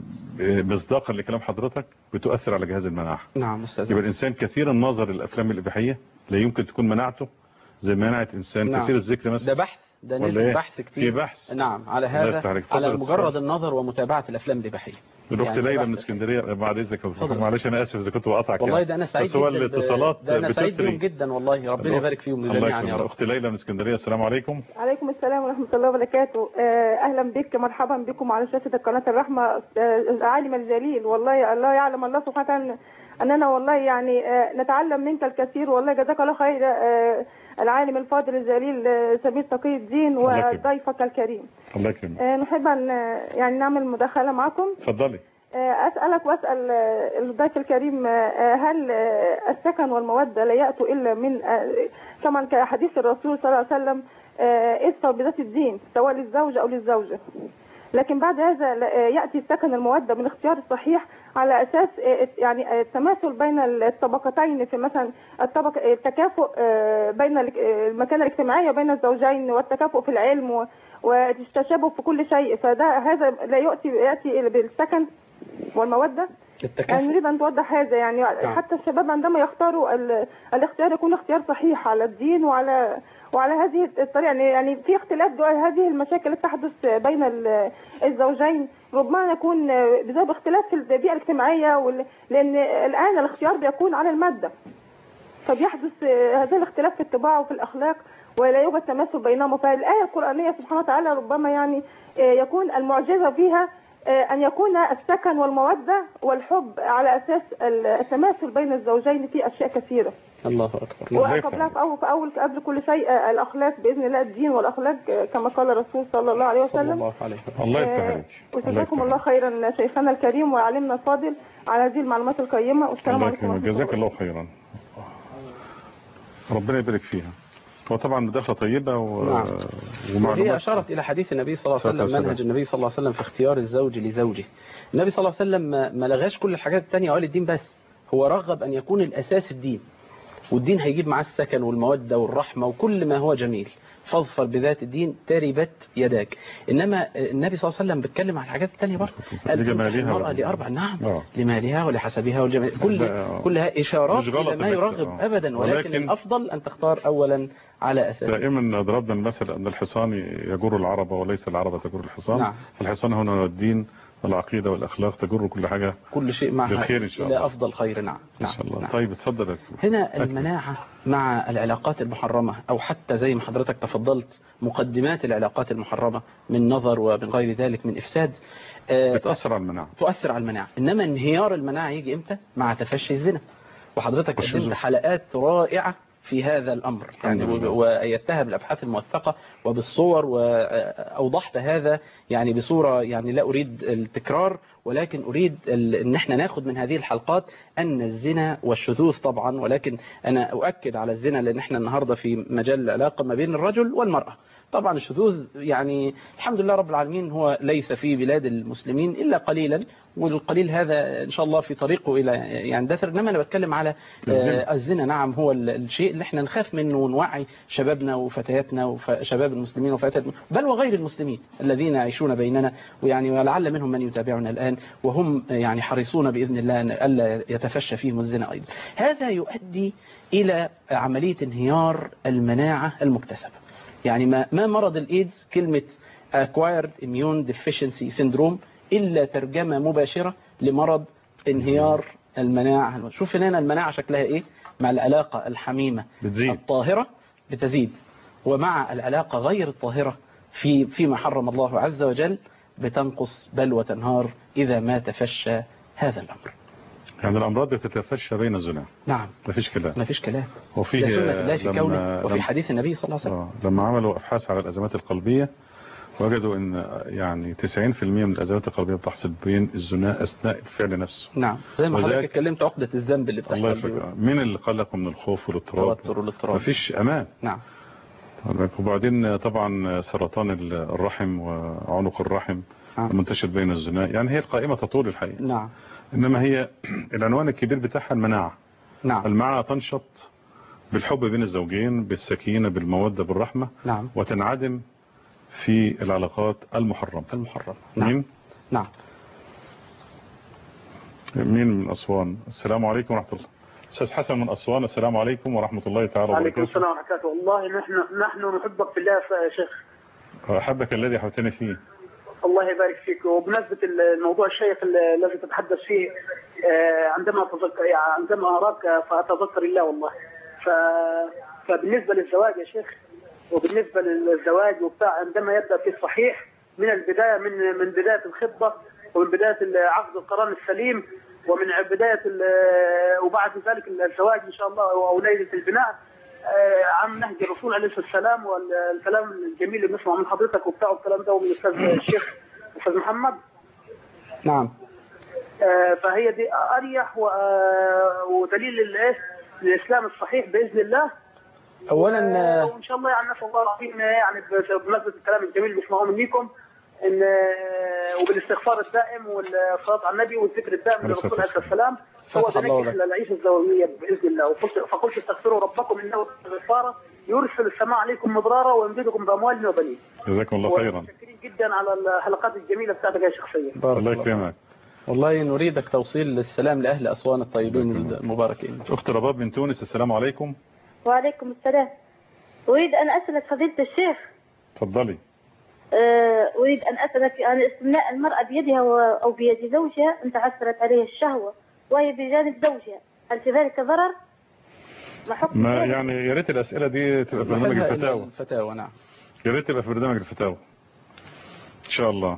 مصداقا لكلام حضرتك بتؤثر على جهاز المناعة. نعم أستاذ. يبقى الإنسان كثير النظر للأفلام الإباحية لا يمكن تكون مناعته زي مناعة إنسان نعم. كثير الذكر مثلا. ده بحث، ده نزل بحث كتير. في بحث. نعم على هذا، على مجرد النظر ومتابعة الأفلام الإباحية. الأخت ليلى من اسكندرية، بعد إذنك معلش أنا آسف إذا كنت بقطعك. والله ده أنا سعيد بس هو الاتصالات ده أنا سعيد بيهم جدا والله، ربنا يبارك فيهم جميعا يا رب. أخت ليلى من اسكندرية، السلام عليكم. عليكم السلام ورحمة الله وبركاته. أهلا بك، مرحبا بكم على شاشة قناة الرحمة. عالم الجليل، والله الله يعلم الله سبحانه وتعالى أننا والله يعني نتعلم منك الكثير، والله جزاك الله خير. العالم الفاضل الجليل سمير تقي الدين وضيفك الكريم. الله يكرمك. نحب أن يعني نعمل مداخلة معكم. اتفضلي. أسألك وأسأل الضيف الكريم، هل السكن والمودة لا يأتوا إلا من كما كحديث الرسول صلى الله عليه وسلم اذفر بذات الدين سواء للزوج أو للزوجة، لكن بعد هذا يأتي السكن المودة من اختيار الصحيح على أساس يعني التماثل بين الطبقتين، في مثلا التكافؤ بين المكانة الاجتماعية بين الزوجين، والتكافؤ في العلم والتشابه في كل شيء. هذا لا يأتي بالسكن والمودة. يعني نريد أن توضح هذا، يعني حتى الشباب عندما يختاروا الاختيار يكون اختيار صحيح على الدين وعلى هذه الطريقة. يعني في اختلاف هذه المشاكل التي تحدث بين الزوجين ربما يكون بسبب اختلاف في البيئة الاجتماعية، لأن الآن الاختيار بيكون على المادة، فبيحدث هذا الاختلاف في الطباع وفي الأخلاق ولا يوجد تماثل بينهما. فالآية القرآنية سبحانه وتعالى ربما يعني يكون المعجزة فيها أن يكون السكن والمودة والحب على أساس التماثل بين الزوجين في أشياء كثيرة. الله أكبر. وقبلها قبل كل شيء الأخلاق بإذن الله، الدين والأخلاق كما قال الرسول صلى الله عليه وسلم. الله يفتح عليك. وجزاكم الله خيرا شيخنا الكريم وعلمنا الفاضل على هذه المعلومات القيمة، والسلام عليكم ورحمة الله. جزاك الله خيرا، ربنا يبارك فيها. وطبعا مداخله طيبه ومعلومات. وهي اشارت الى حديث النبي صلى الله عليه وسلم، منهج النبي صلى الله عليه وسلم في اختيار الزوج لزوجه. النبي صلى الله عليه وسلم ما لغاش كل الحاجات الثانيه وقال الدين بس، هو رغب ان يكون الاساس الدين، والدين هيجيب معاه السكن والموده والرحمه وكل ما هو جميل. فاظفر بذات الدين تربت يداك. انما النبي صلى الله عليه وسلم بيتكلم عن الحاجات الثانيه برضه، المرأة لأربع. نعم. لمالها ولحسبها والجمال، كلها اشارات الى ما يرغب ابدا، ولكن الافضل ان تختار اولا على اساس. دائما ضربنا المثل ان الحصان يجر العرب وليس العرب تجر الحصان. نعم. فالحصان هنا الدين والعقيده والاخلاق تجر كل حاجه، كل شيء معها بالخير ان شاء الله، الى افضل خير. نعم ان شاء الله. نعم. طيب اتفضل. هنا المناعه مع العلاقات المحرمه، او حتى زي ما حضرتك تفضلت مقدمات العلاقات المحرمه من نظر ومن غير ذلك من افساد، بتاثر على المناعه، تؤثر على المناعه. انما انهيار المناعه يجي امتى؟ مع تفشي الزنا. وحضرتك قدمت حلقات رائعه في هذا الأمر، يعني وأيدتها بالأبحاث الموثقة وبالصور، وأوضحت هذا يعني بصورة يعني لا أريد التكرار، ولكن أريد أن احنا ناخد من هذه الحلقات أن الزنا والشذوذ طبعا، ولكن أنا أؤكد على الزنا لأن احنا النهاردة في مجال العلاقة ما بين الرجل والمرأة، طبعا الشذوذ يعني الحمد لله رب العالمين هو ليس في بلاد المسلمين إلا قليلا، والقليل هذا إن شاء الله في طريقه إلى يعني دثر. إنما أنا بتكلم على الزنا. نعم، هو الشيء اللي احنا نخاف منه ونوعي شبابنا وفتياتنا وشباب المسلمين وفتيات بل وغير المسلمين الذين يعيشون بيننا، ويعني ولعل منهم من يتابعنا الآن وهم يعني حريصون بإذن الله أن ألا يتفشى فيهم الزنا أيضا. هذا يؤدي إلى عملية انهيار المناعة المكتسبة. يعني ما مرض الإيدز كلمة acquired immune deficiency syndrome إلا ترجمة مباشرة لمرض انهيار المناعة. شوف هنا المناعة شكلها إيه؟ مع العلاقة الحميمة بتزيد. الطاهرة بتزيد، ومع العلاقة غير الطاهرة فيما حرم الله عز وجل بتنقص بل وتنهار إذا ما تفشى هذا الأمر. يعني الأمراض بتتفشى بين الزنا. نعم، ما فيش كلام. ما فيش كلام. وفيه ده سنة الله في كونه وفي حديث النبي صلى الله عليه وسلم. لما عملوا أبحاث على الأزمات القلبية وجدوا أن يعني 90% من الأزمات القلبية بتحصل بين الزنا أثناء الفعل نفسه. نعم، زي ما حضرتك اتكلمت عقدة الذنب اللي بتحصل. الله يفرق. من اللي قلقوا من الخوف والاضطراب؟ ما فيش أمان. نعم. وبعدين طبعا سرطان الرحم وعنق الرحم منتشر بين الزنا. يعني هي القائمة تطول الحقيقة. نعم. إنما هي العنوان الكبير بتاعها المناعة. نعم. المناعة تنشط بالحب بين الزوجين، بالسكينة، بالمودة، بالرحمة. نعم. وتنعدم في العلاقات المحرمة. نعم. نعم. مين من أسوان؟ السلام عليكم ورحمة الله. أستاذ حسن من أسوان، السلام عليكم ورحمة الله تعالى وبركاته. وعليكم السلام ورحمة الله. والله نحن نحبك في الله يا شيخ. أحبك الذي أحببتني فيه. الله يبارك فيك. وبمناسبة الموضوع الشيق الذي تتحدث فيه، عندما أراك فأتذكر الله والله. فبالنسبة للزواج يا شيخ، وبالنسبة للزواج وبتاع، عندما يبدأ في الصحيح من البداية، من بداية الخطبة ومن بداية عقد القران السليم ومن بداية وبعد ذلك الزواج إن شاء الله أو ليلة البناء، عن نهج الرسول عليه الصلاة والسلام، والكلام الجميل اللي بنسمعه من حضرتك وبتاع الكلام ده ومن الأستاذ الشيخ الأستاذ محمد. نعم. فهي دي أريح ودليل الإسلام الصحيح بإذن الله. أولا وإن شاء الله يعني نسأل الله العظيم يعني بمناسبة الكلام الجميل اللي بنسمعه منكم إن وبالاستغفار الدائم والصلاة على النبي والذكر الدائم للرسول عليه الصلاة والسلام هو ده نجح للعيش الزوجية بإذن الله. فقلت استغفروا ربكم إنه غفارا يرسل السماء عليكم مضرارا ويمددكم بأموال وبنين. جزاكم الله خيرا. متشكرين جدا على الحلقات الجميلة بتاعتك يا شخصيا. الله يكرمك. والله نريدك توصيل السلام لأهل أسوان الطيبين المباركين. أخت رباب من تونس، السلام عليكم. وعليكم السلام. أريد أن أسألك فضيلة الشيخ. تفضلي. أريد أن أسألك عن استمناء المرأة بيدها أو بيد زوجها أن تعثرت عليه الشهوة وهي بجانب زوجها، هل في ذلك ضرر؟ ما يعني يا ريت الأسئلة دي تبقى في برنامج الفتاوى. نعم. يا ريت تبقى في برنامج الفتاوى إن شاء الله.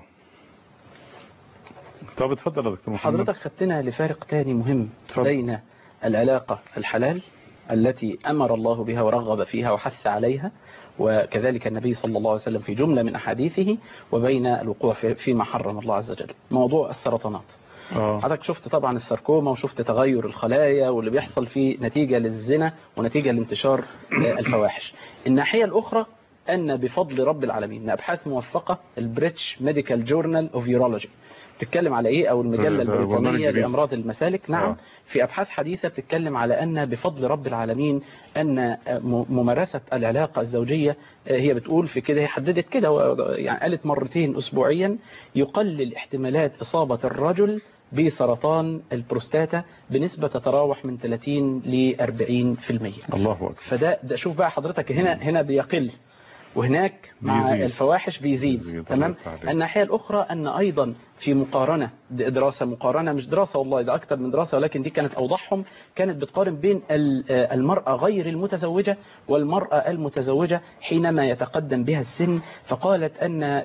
طب اتفضل يا دكتور محمد. حضرتك خدتنا لفارق تاني مهم بين العلاقة الحلال التي أمر الله بها ورغب فيها وحث عليها، وكذلك النبي صلى الله عليه وسلم في جملة من أحاديثه، وبين الوقوع فيما حرم الله عز وجل. موضوع السرطانات. حضرتك شفت طبعا الساركوما وشفت تغير الخلايا واللي بيحصل فيه نتيجة للزنا ونتيجة لانتشار الفواحش. الناحية الأخرى أن بفضل رب العالمين أبحاث موثقة، البريتش ميديكال جورنال اوف يورولوجي بتتكلم على ايه، او المجلة البريطانية لأمراض المسالك. نعم. في أبحاث حديثة بتتكلم على أن بفضل رب العالمين أن ممارسة العلاقة الزوجية، هي بتقول في كده، هي حددت كده يعني قالت مرتين أسبوعيا يقلل احتمالات إصابة الرجل بسرطان البروستاتا بنسبة تتراوح من 30 ل 40%. الله أكبر. فده شوف بقى حضرتك هنا بيقل، وهناك مع الفواحش بيزيد. تمام. الناحية الأخرى أن أيضا في مقارنة، دراسة مقارنة مش دراسة والله ده أكتر من دراسة، ولكن دي كانت أوضحهم، كانت بتقارن بين المرأة غير المتزوجة والمرأة المتزوجة حينما يتقدم بها السن. فقالت أن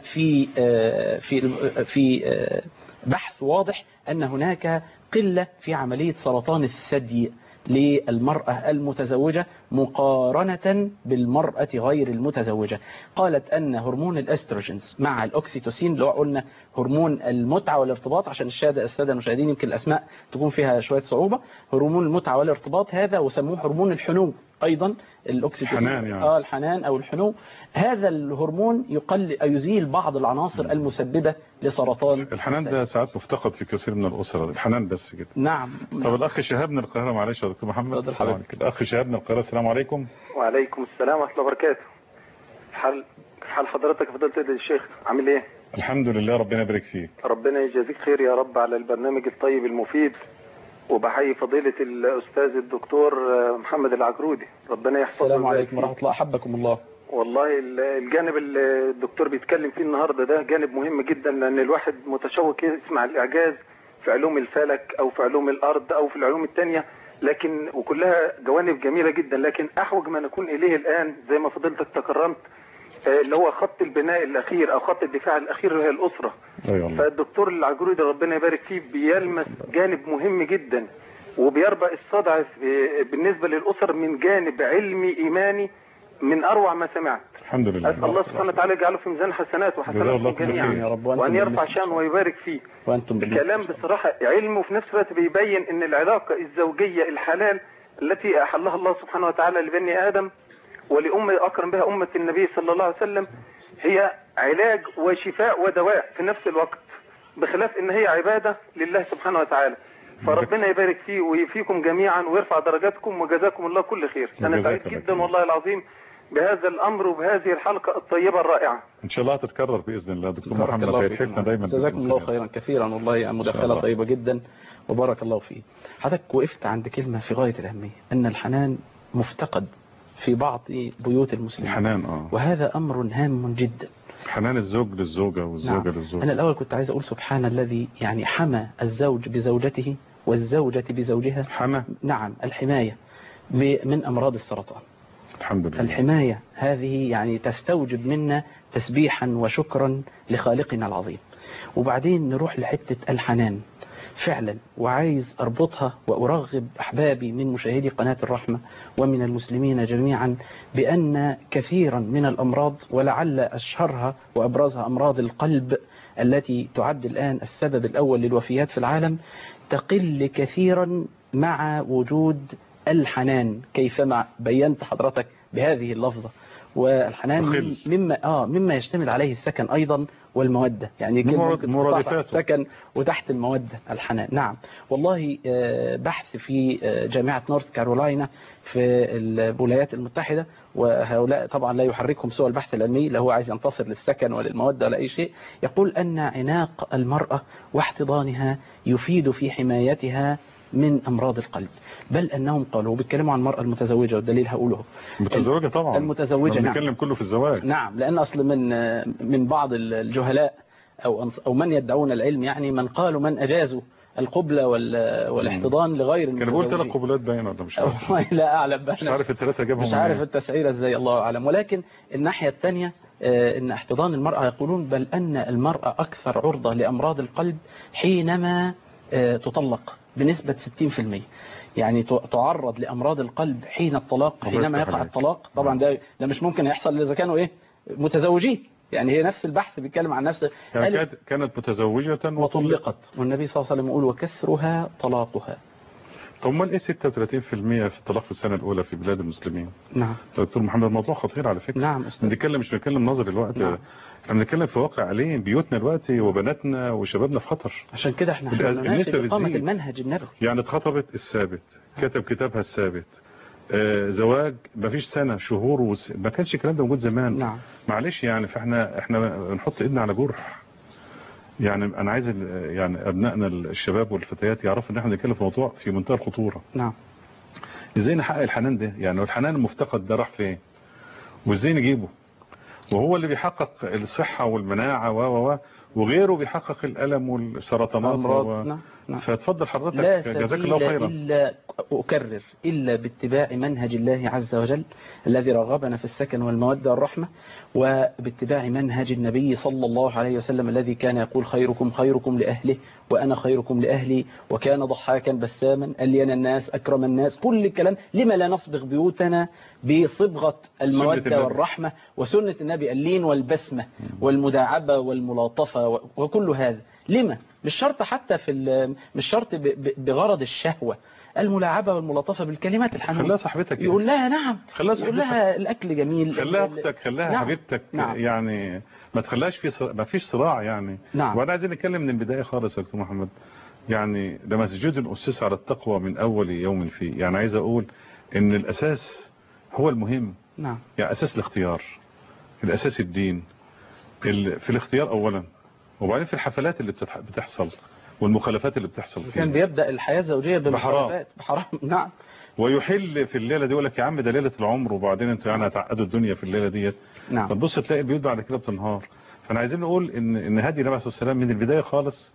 في بحث واضح أن هناك قلة في عملية سرطان الثدي للمرأة المتزوجة مقارنة بالمرأة غير المتزوجة. قالت أن هرمون الأستروجينز مع الأوكسيتوسين اللي قلنا هرمون المتعة والارتباط، عشان السادة المشاهدين يمكن الأسماء تكون فيها شوية صعوبة، هرمون المتعة والارتباط هذا وسموه هرمون الحنو أيضا الأكسيتوسين، الحنان يعني. الحنان أو الحنو. هذا الهرمون يزيل بعض العناصر المسببة لسرطان الحنان ده ساعات مفتقد في كثير من الأسر، الحنان بس كده. نعم. طب الأخ شهاب من القاهرة، معلش يا دكتور محمد. اتفضل حضرتك. الأخ شهاب من القاهرة، السلام عليكم. وعليكم السلام ورحمة الله وبركاته. حال حضرتك يا فضيلة الشيخ، عامل ايه؟ الحمد لله، ربنا يبارك فيك. ربنا يجازيك خير يا رب على البرنامج الطيب المفيد، وبحيي فضيلة الأستاذ الدكتور محمد العجرودي، ربنا يحفظه. السلام عليكم ورحمة الله، أحبكم الله. والله الجانب اللي الدكتور بيتكلم فيه النهاردة ده جانب مهم جدا، لأن الواحد متشوق يسمع الإعجاز في علوم الفلك أو في علوم الأرض أو في العلوم التانية، لكن وكلها جوانب جميلة جدا، لكن أحوج ما نكون إليه الآن زي ما فضيلتك تكرمت اللي هو خط البناء الأخير أو خط الدفاع الأخير وهي الأسرة. فالدكتور العجرودي ربنا يبارك فيه بيلمس جانب مهم جدا، وبيربأ الصدع بالنسبة للأسر من جانب علمي إيماني من أروع ما سمعت. الحمد لله. أسأل الله سبحانه وتعالى يجعله في ميزان حسنات وحسناتكم جميعا يا رب، وأن يرفع شأنه ويبارك فيه. الكلام بصراحة علم، وفي نفس الوقت بيبين أن العلاقة الزوجية الحلال التي أحلها الله سبحانه وتعالى لبني آدم ولأمة أكرم بها أمة النبي صلى الله عليه وسلم هي علاج وشفاء ودواء في نفس الوقت، بخلاف أن هي عبادة لله سبحانه وتعالى. فربنا يبارك فيه ويفيكم جميعا ويرفع درجاتكم وجزاكم الله كل خير. أنا سعيد جدا والله العظيم بهذا الأمر وبهذه الحلقة الطيبة الرائعة. إن شاء الله تتكرر بإذن الله. دكتور محمد هيرحفنا دايما. جزاكم الله خيرا كثيرا، والله مداخلة طيبة جدا وبارك الله فيه. حضرتك وقفت عند كلمة في غاية الأهمية، أن الحنان مفتقد في بعض بيوت المسلمين. الحنان وهذا أمر هام جدا. حنان الزوج للزوجة والزوجة للزوج. أنا الأول كنت عايز أقول سبحان الذي يعني حمى الزوج بزوجته والزوجة بزوجها. حمى. نعم، الحماية من أمراض السرطان. الحمد لله. الحماية هذه يعني تستوجب منا تسبيحا وشكرا لخالقنا العظيم. وبعدين نروح لحتة الحنان فعلا، وعايز أربطها وأرغب أحبابي من مشاهدي قناة الرحمة ومن المسلمين جميعا بأن كثيرا من الأمراض، ولعل أشهرها وأبرزها أمراض القلب التي تعد الآن السبب الأول للوفيات في العالم، تقل كثيرا مع وجود الحنان، كيفما بينت حضرتك بهذه اللفظة. والحنان مما يشتمل عليه السكن أيضا والمودة، يعني كلمة السكن وتحت المودة الحنان. نعم والله، بحث في جامعة نورث كارولاينا في الولايات المتحدة، وهؤلاء طبعا لا يحركهم سوى البحث العلمي، لا هو عايز ينتصر للسكن ولا للمودة ولا أي شيء، يقول أن عناق المرأة واحتضانها يفيد في حمايتها من أمراض القلب، بل أنهم قالوا بيتكلموا عن المرأة المتزوجة، والدليل هقوله. المتزوجة طبعا، المتزوجة نعم، بنتكلم كله في الزواج. نعم، لأن أصل من بعض الجهلاء أو من يدعون العلم، يعني من قالوا من أجازوا القبلة والاحتضان لغير المتزوجين. كان بقول 3 قبلات باين ولا مش عارف. لا أعلم بقى، مش عارف الثلاثة جابهم، مش عارف التسعيرة ازاي، الله أعلم. ولكن الناحية الثانية إن احتضان المرأة، يقولون بل أن المرأة أكثر عرضة لأمراض القلب حينما تطلق بنسبة 60%، يعني تعرض لأمراض القلب حين الطلاق، حينما يقع الطلاق. طبعا ده مش ممكن يحصل إذا كانوا متزوجين، يعني هي نفس البحث بيتكلم عن نفس يعني كانت متزوجة وطلقت، والنبي صلى الله عليه وسلم يقول وكسرها طلاقها. طب امال ايه 36% في الطلاق في السنة الأولى في بلاد المسلمين؟ نعم دكتور محمد، الموضوع خطير على فكرة. نعم بنتكلم، مش بنتكلم نظري الوقت. نعم. احنا بنتكلم في واقع عليه، بيوتنا دلوقتي وبناتنا وشبابنا في خطر. عشان كده احنا بنناشد إقامة المنهج النبوي. يعني اتخطبت الثابت، كتب كتابها الثابت، زواج مفيش سنة شهور ما كانش الكلام ده موجود زمان. نعم. معلش يعني، فاحنا نحط ايدنا على جرح. يعني انا عايز يعني ابنائنا الشباب والفتيات يعرفوا ان احنا بنتكلم في موضوع في منتهى الخطورة. نعم. ازاي نحقق الحنان ده؟ يعني الحنان المفتقد ده راح فين؟ وازاي نجيبه؟ وهو اللي بيحقق الصحة والمناعة وغيره بيحقق الألم والسرطانات نعم. فاتفضل حضرتك، جزاك الله خيرا. إلا أكرر إلا باتباع منهج الله عز وجل الذي رغبنا في السكن والمودة والرحمة، وباتباع منهج النبي صلى الله عليه وسلم الذي كان يقول خيركم لأهله وأنا خيركم لأهلي، وكان ضحاكا بساما ألين الناس أكرم الناس. كل الكلام، لما لا نصبغ بيوتنا بصبغة المودة والرحمة وسنة النبي، اللين والبسمة والمداعبة والملاطفة وكل هذا؟ لما؟ مش شرط حتى مش شرط بغرض الشهوة، الملاعبة والملاطفة بالكلمات الحنون. خليها صاحبتك يقول لها نعم، خليها يقول لها الأكل جميل، خليها أختك، خليها نعم. حبيبتك. نعم. يعني ما تخليهاش ما فيش صراع يعني. نعم. وأنا عايزين نتكلم من البداية خالص يا دكتور محمد. يعني ده مسجد أسس على التقوى من أول يوم فيه. يعني عايز أقول إن الأساس هو المهم. نعم. يعني أساس الاختيار، الأساس الدين في الاختيار أولا، وبعدين في الحفلات اللي بتحصل والمخالفات اللي بتحصل فيها. كان بيبدأ الحياة الزوجية بمخالفات بحرام. نعم. ويحل في الليلة دي، يقول لك يا عم ده ليلة العمر، وبعدين انتوا يعني هتعقدوا الدنيا في الليلة ديت. نعم. فتبص تلاقي البيوت بعد كده بتنهار. فانا عايزين نقول ان هدي النبي عليه الصلاة والسلام من البداية خالص،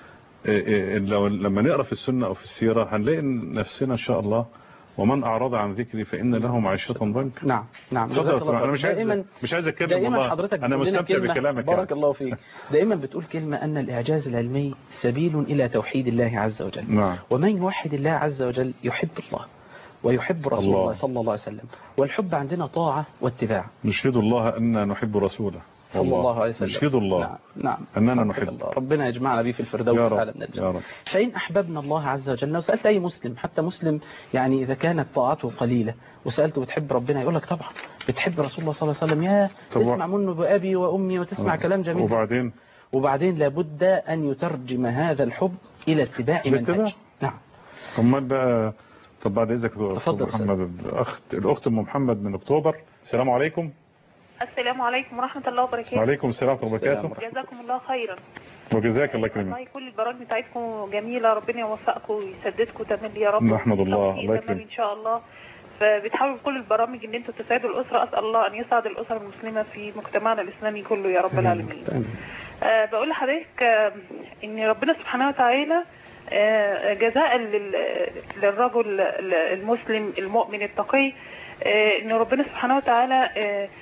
لما نقرا في السنة او في السيرة هنلاقي نفسنا ان شاء الله ومن اعرض عن ذكري فان له معيشة ضنكا. نعم نعم. انا مش عايز اتكلم والله. حضرتك انا مستمتع بكلامك. بارك الله فيك. دائما بتقول كلمة ان الاعجاز العلمي سبيل الى توحيد الله عز وجل. نعم. ومن يوحد الله عز وجل يحب الله ويحب رسول الله صلى الله عليه وسلم. والحب عندنا طاعة واتباع. نشهد الله أننا نحب رسوله صلى الله عليه وسلم. نشهد الله. نعم. نعم. أننا نحب الله. ربنا يجمعنا به في الفردوس الأعلى من الجنة. فإن أحببنا الله عز وجل، لو سألت أي مسلم حتى مسلم يعني إذا كانت طاعته قليلة وسألته بتحب ربنا يقول لك طبعا بتحب رسول الله صلى الله عليه وسلم. يا تسمع منه بأبي وأمي وتسمع كلام جميل. وبعدين لابد أن يترجم هذا الحب إلى اتباع منهج. نعم. ثم بقى طب بعد إذنك تفضل محمد الأخت أم محمد من أكتوبر. السلام عليكم. السلام عليكم ورحمة الله وبركاته. وعليكم السلام ورحمة الله وبركاته. جزاكم الله خيرا. وجزاك الله كريم. والله كل البرامج بتاعتكم جميلة، ربنا يوفقكم ويسددكم تملي يا رب. نحمد الله. الله يكرمك ان شاء الله. فبتحاولوا كل البرامج ان انتم تساعدوا الأسرة. أسأل الله ان يسعد الأسرة المسلمة في مجتمعنا الإسلامي كله يا رب العالمين. بقول لحضرتك ان ربنا سبحانه وتعالى جزاء للرجل المسلم المؤمن التقي، ان ربنا سبحانه وتعالى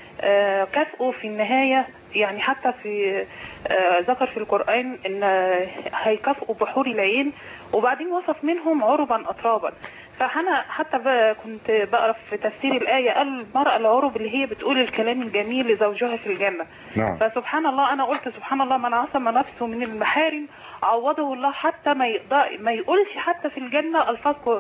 كافئه في النهاية. يعني حتى في ذكر في القرآن ان هيكافئوا بحور العين، وبعدين وصف منهم عربا أترابا. فأنا حتى كنت بقرأ في تفسير الآية قال المرأة العرب اللي هي بتقول الكلام الجميل لزوجها في الجنة. نعم. فسبحان الله أنا قلت سبحان الله من عصم نفسه من المحارم عوضه الله حتى ما يقولش حتى في الجنة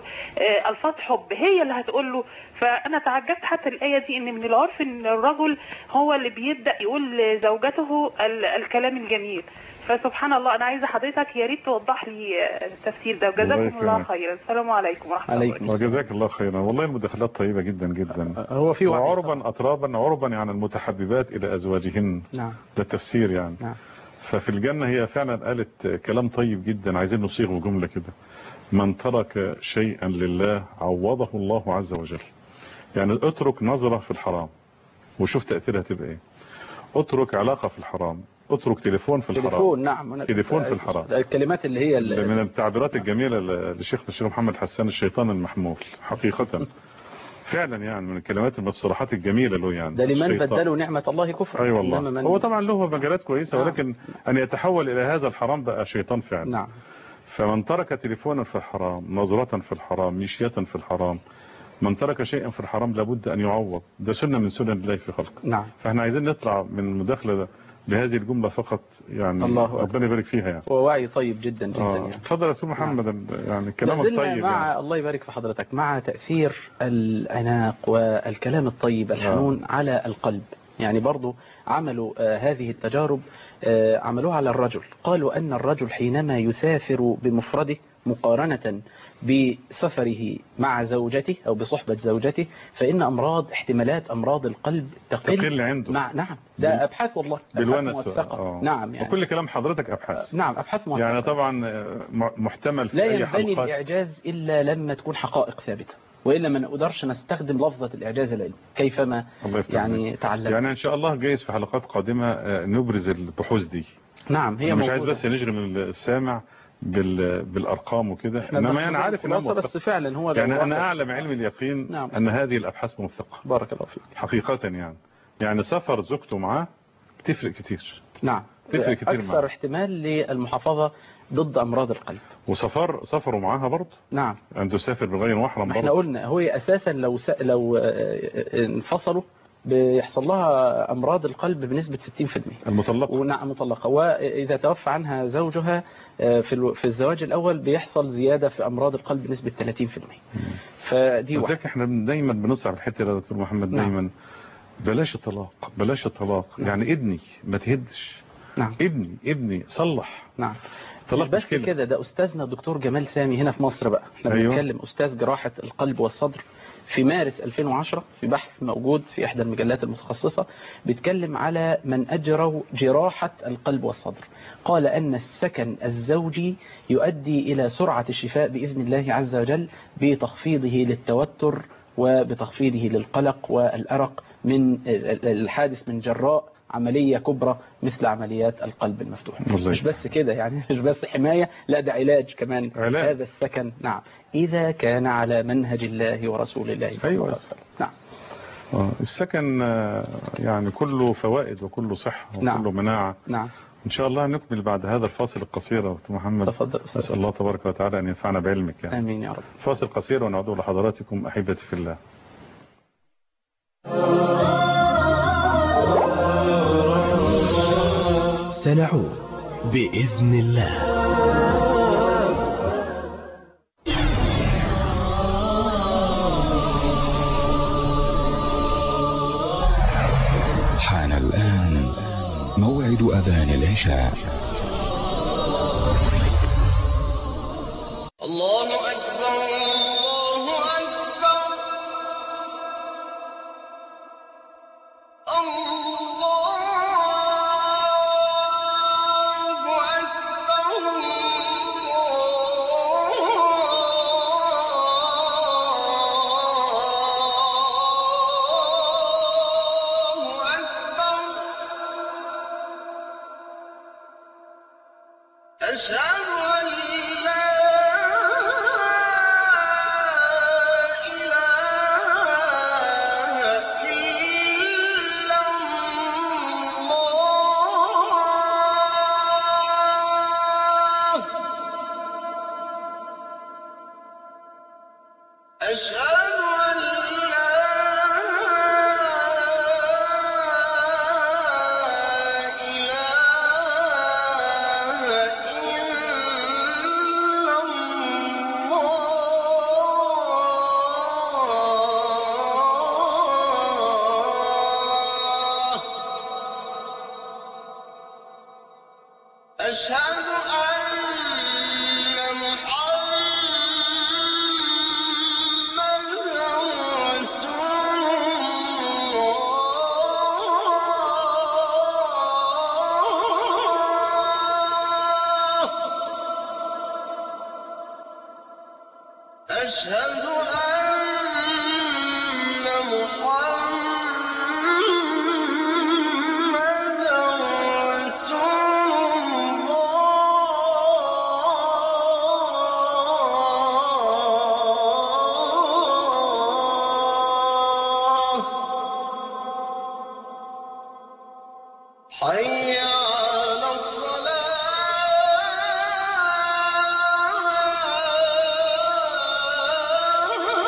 ألفاظ حب هي اللي هتقول له. فأنا تعجبت حتى الآية دي ان من العرف ان الرجل هو اللي بيبدأ يقول لزوجته الكلام الجميل. فسبحان الله أنا عايزة حضرتك يا ريت توضح لي التفسير ده، وجزاكم الله خيرا. السلام عليكم ورحمة الله وبركاته. وجزاك الله خيرا. والله المداخلات طيبة جدا جدا. هو في وعربا أترابا، عربا يعني المتحببات إلى أزواجهن. نعم. ده التفسير يعني. نعم. ففي الجنة هي فعلا قالت كلام طيب جدا، عايزين نصيغه جملة كده: من ترك شيئا لله عوضه الله عز وجل. يعني اترك نظرة في الحرام وشوف تأثيرها تبقى ايه. اترك علاقة في الحرام، اترك تليفون في الحرام. تليفون. نعم. تليفون في الحرام. الكلمات اللي هي من التعبيرات الجميلة لشيخنا الشيخ محمد حسان: الشيطان المحمول. حقيقة فعلا يعني من الكلمات المصطلحات الجميلة له. يعني ده لمن بدلوا نعمة الله كفرا. اي والله. هو طبعا له مجالات كويسة. نعم. ولكن أن يتحول إلى هذا الحرام بقى شيطان فعلا. نعم. فمن ترك تليفونا في الحرام، نظرة في الحرام، مشية في الحرام، من ترك شيئا في الحرام لابد أن يعوض. ده سنة من سنن الله في خلقه. نعم. فاحنا عايزين نطلع من المداخلة بهذه الجملة فقط يعني. الله ربنا يبارك فيها يعني. ووعي طيب جدا جدا يعني. اتفضل يا دكتور محمد. نعم. يعني الكلام الطيب مع يعني. الله يبارك في حضرتك مع تأثير العناق والكلام الطيب الحنون على القلب. يعني برضو عملوا هذه التجارب عملوها على الرجل. قالوا أن الرجل حينما يسافر بمفرده مقارنة بسفره مع زوجته أو بصحبة زوجته فإن احتمالات أمراض القلب تقل عنده. نعم. ده أبحاث والله. بالونس. نعم. يعني وكل كلام حضرتك أبحاث. نعم. أبحاث موثقة. يعني طبعا محتمل في لا أي حلقات. لا ينبني الإعجاز إلا لما تكون حقائق ثابتة، وإلا ما نقدرش نستخدم لفظة الإعجاز العلمي كيفما يعني تعلم. يعني إن شاء الله جايز في حلقات قادمة نبرز البحوث دي. نعم. هي مش عايز بس نجرم السامع بالارقام وكده، انما يعني عارف انها بس فعلا هو يعني انا اعلم علم اليقين. نعم. ان هذه الابحاث موثقه. بارك الله فيك. حقيقه يعني سفر زوجته معاه بتفرق كتير. نعم. تفرق كتير اكثر معاه. احتمال للمحافظه ضد امراض القلب. سفروا معاها برضه. نعم. ان تسافر بغير محرم برضه. احنا قلنا هو اساسا لو انفصلوا بيحصل لها أمراض القلب بنسبة 60%. المطلقة. ونعم مطلقة. وإذا توفى عنها زوجها في الزواج الأول بيحصل زيادة في أمراض القلب بنسبة 30%. فدي وذلك احنا دايما بنصعب الحتة يا دكتور محمد. نعم. دايما بلاش الطلاق بلاش الطلاق. نعم. يعني ابني ما تهدش. نعم. ابني صلح. نعم. طلاق مش بس مشكلة. كده، ده أستاذنا الدكتور جمال سامي هنا في مصر بقى، احنا أيوة. بنتكلم أستاذ جراحة القلب والصدر في مارس 2010 في بحث موجود في إحدى المجلات المتخصصة بيتكلم على من أجروا جراحة القلب والصدر. قال أن السكن الزوجي يؤدي إلى سرعة الشفاء بإذن الله عز وجل بتخفيضه للتوتر وبتخفيضه للقلق والأرق من الحادث من جراء عملية كبرى مثل عمليات القلب المفتوح. مش بس كده يعني، مش بس حماية، لا ده علاج كمان. علاج. هذا السكن نعم إذا كان على منهج الله ورسول الله صلى الله عليه وسلم. نعم. السكن يعني كله فوائد وكله صحة وكله نعم. مناعة. نعم. إن شاء الله نكمل بعد هذا الفاصل القصير. دكتور محمد تفضل. أسأل الله تبارك وتعالى أن ينفعنا بعلمك يعني. آمين يا رب. فاصل قصير ونعود لحضراتكم أحبتي في الله. سنعود بإذن الله. حان الآن موعد أذان العشاء. الله أكبر الله أكبر أشهد أن لا إله إلا الله أشهد أن لا أشهد أن محمدًا رسول الله أشهد أن محمدًا رسول الله حي على الصلاة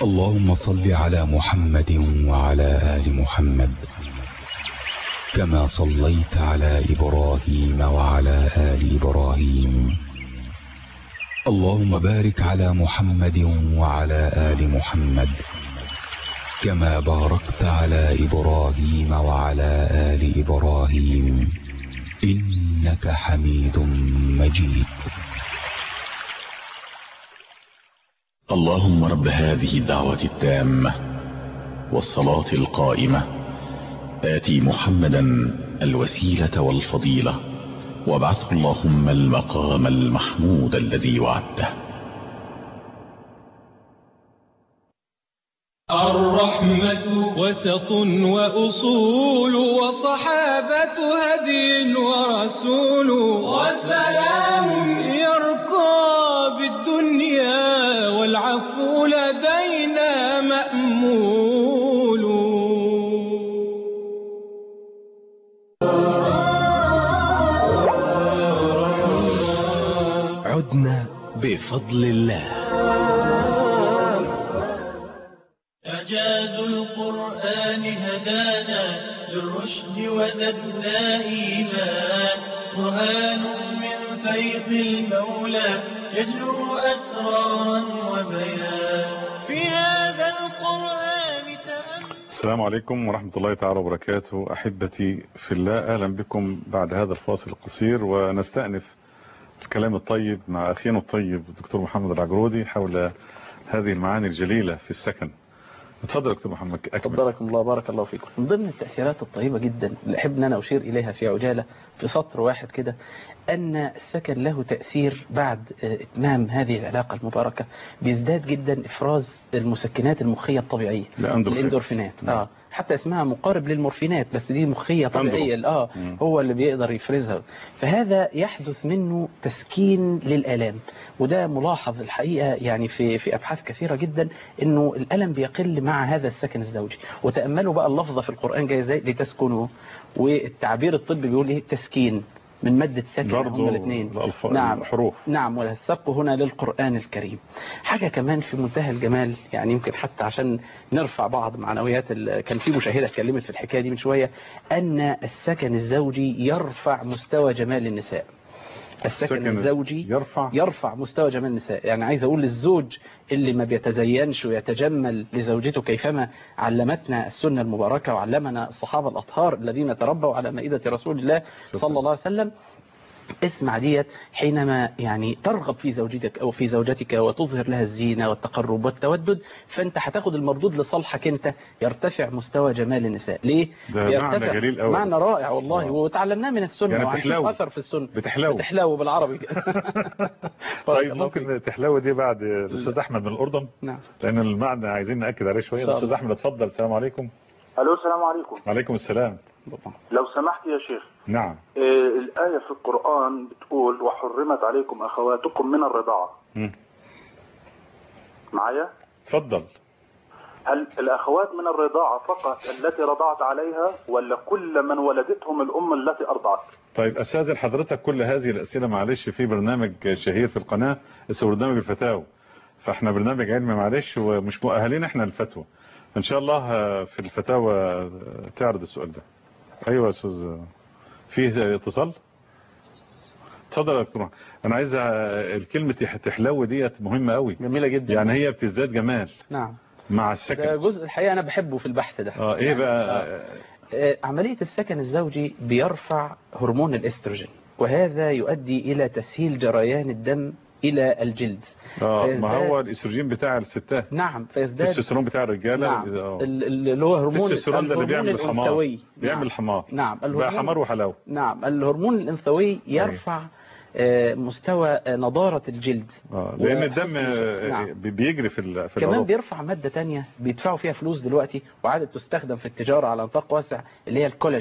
اللهم صل على محمد وعلى آل محمد كما صليت على إبراهيم وعلى آل إبراهيم. اللهم بارك على محمد وعلى آل محمد كما باركت على إبراهيم وعلى آل إبراهيم إنك حميد مجيد. اللهم رب هذه الدعوة التامة والصلاة القائمة آتي محمدا الوسيلة والفضيلة وابعثه اللهم المقام المحمود الذي وعدته. الرحمة وسط وأصول وصحابة هدي ورسول وسلام يرقى بالدنيا والعفو لدينا مأمول. عدنا بفضل الله. إعجاز القرآن هدانا للرشد وزدنا إيمان، برهان من فيض المولى يجلو أسرارا وبيان في هذا القرآن تأمل. السلام عليكم ورحمة الله تعالى وبركاته. أحبتي في الله، أهلا بكم بعد هذا الفاصل القصير، ونستأنف الكلام الطيب مع أخينا الطيب الدكتور محمد العجرودي حول هذه المعاني الجليلة في السكن. اتفضل دكتور محمد أكمل. تفضلكم الله، بارك الله فيكم. من ضمن التأثيرات الطيبة جدا اللي أحب أن أنا أشير إليها في عجالة في سطر واحد كده، أن السكن له تأثير بعد إتمام هذه العلاقة المباركة، بيزداد جدا إفراز المسكنات المخية الطبيعية، الإندورفينات. حتى اسمها مقارب للمورفينات، بس دي مخية طبيعية. هو اللي بيقدر يفرزها، فهذا يحدث منه تسكين للآلام. وده ملاحظ الحقيقة يعني في أبحاث كثيرة جدا، إنه الألم بيقل مع هذا السكن الزوجي. وتأملوا بقى اللفظة في القرآن جاي ازاي، لتسكنوا، والتعبير الطبي بيقول ايه، تسكين، من مادة سكن هم الاثنين. نعم الحروف. نعم، والسبق هنا للقرآن الكريم. حاجة كمان في منتهى الجمال، يعني يمكن حتى عشان نرفع بعض معنويات كان في مشاهدة اتكلمت في الحكاية دي من شوية، أن السكن الزوجي يرفع مستوى جمال النساء. السكن الزوجي يرفع مستوى جمال النساء. يعني عايز أقول للزوج اللي ما بيتزينش ويتجمل لزوجته كيفما علمتنا السنة المباركة وعلمنا الصحابة الأطهار الذين تربوا على مائدة رسول الله صلى الله عليه وسلم، اسمع ديت، حينما يعني ترغب في زوجتك أو في زوجتك وتظهر لها الزينة والتقرب والتودد، فأنت هتاخد المردود لصالحك أنت، يرتفع مستوى جمال النساء. ليه؟ ده معنى جليل قوي، معنى رائع والله، وتعلمناه من السنة، يعني وهنشوف أثر في السنة. بتحلو بالعربي. طيب ممكن تحلو دي بعد الأستاذ أحمد من الأردن؟ نعم، لأن المعنى عايزين نأكد عليه شوية. الأستاذ أحمد اتفضل. السلام عليكم. ألو، السلام عليكم. وعليكم السلام. لو سمحت يا شيخ. نعم. الآية في القرآن بتقول وحرمت عليكم أخواتكم من الرضاعة. معايا؟ اتفضل. هل الأخوات من الرضاعة فقط التي رضعت عليها، ولا كل من ولدتهم الأم التي أرضعت؟ طيب أستاذن حضرتك كل هذه الأسئلة معلش في برنامج شهير في القناة اسمه برنامج الفتاوى، فاحنا برنامج علمي معلش ومش مؤهلين احنا الفتوى. ان شاء الله في الفتاوى تعرض السؤال ده. ايوه يا استاذ، في اتصال؟ اتفضل يا دكتور. انا عايز الكلمه تحلو ديت مهمه قوي، جميله جدا، يعني هي بتزداد جمال. نعم، مع السكن. ده جزء الحقيقه انا بحبه في البحث ده. ايه بقى؟ عمليه السكن الزوجي بيرفع هرمون الاستروجين، وهذا يؤدي الى تسهيل جريان الدم الى الجلد. ما هو الاستروجين بتاع الستات. نعم، فيزداد التستوستيرون بتاع الرجاله. نعم. اللي هو هرمون التستوستيرون ده اللي بيعمل الحمار، بيعمل الحمار. نعم، بقى حمار وحلاوه. نعم، الهرمون الانثوي يرفع مستوى نضارة الجلد، لان الدم بيجري في كمان بيرفع مادة تانية بيدفعوا فيها فلوس دلوقتي وعادة تستخدم في التجارة على نطاق واسع، اللي هي الكولاجين.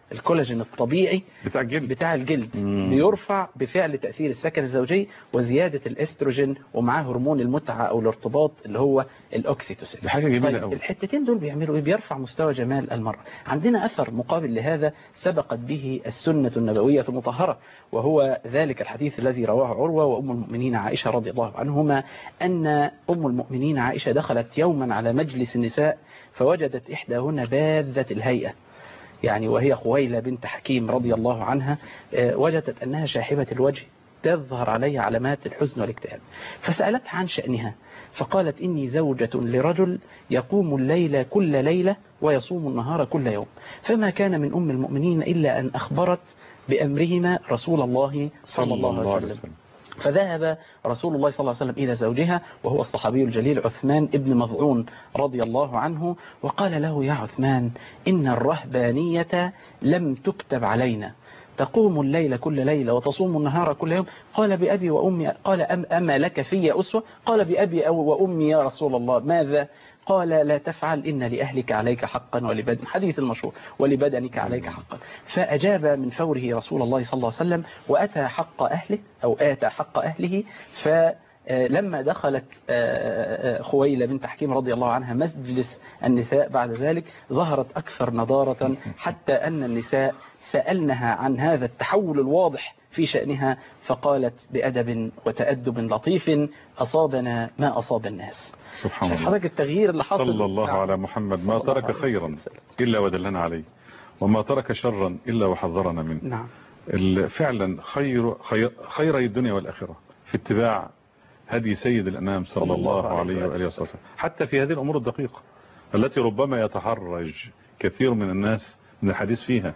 الكولاجين الطبيعي بتاع الجلد بيرفع بفعل تأثير السكن الزوجي وزيادة الاستروجين ومعاه هرمون المتعة أو الارتباط اللي هو الأوكسيتوسين. دي حاجة جميلة قوي. الحتتين دول بيعملوا إيه؟ بيرفع مستوى جمال المرأة. عندنا أثر مقابل لهذا سبقت به السنة النبوية المطهرة، وهو ذلك الحديث الذي رواه عروة وأم المؤمنين عائشة رضي الله عنهما أن أم المؤمنين عائشة دخلت يوما على مجلس النساء فوجدت إحداهن باذة الهيئة، يعني وهي خويلة بنت حكيم رضي الله عنها، وجدت أنها شاحبة الوجه تظهر عليها علامات الحزن والاكتئاب، فسألتها عن شأنها فقالت إني زوجة لرجل يقوم الليل كل ليلة ويصوم النهار كل يوم، فما كان من أم المؤمنين إلا أن أخبرت بأمرهما رسول الله صلى الله عليه وسلم. فذهب رسول الله صلى الله عليه وسلم إلى زوجها وهو الصحابي الجليل عثمان ابن مظعون رضي الله عنه، وقال له: يا عثمان، إن الرهبانية لم تكتب علينا، تقوم الليل كل ليلة وتصوم النهار كل يوم. قال: بأبي وأمي. قال: أما لك في أسوة؟ قال: بأبي وأمي يا رسول الله. ماذا؟ قال: لا تفعل، إن لأهلك عليك حقا ولبدن، حديث المشهور، ولبدنك عليك حقا. فأجاب من فوره رسول الله صلى الله عليه وسلم وأتى حق أهله أو آتى حق أهله. فلما دخلت خويلة بنت حكيم رضي الله عنها مجلس النساء بعد ذلك ظهرت أكثر نضارة، حتى أن النساء سألنها عن هذا التحول الواضح في شأنها، فقالت بأدب وتأدب لطيف: أصابنا ما أصاب الناس. سبحان الله. حضرتك التغيير اللي حصل. صلى الله على محمد. ما ترك خيرا إلا ودلنا عليه، وما ترك شرا إلا وحذرنا منه. نعم. فعلا خير الدنيا والآخرة في اتباع هدي سيد الأنام صلى الله عليه وآله وسلم، حتى في هذه الأمور الدقيقة التي ربما يتحرج كثير من الناس من الحديث فيها.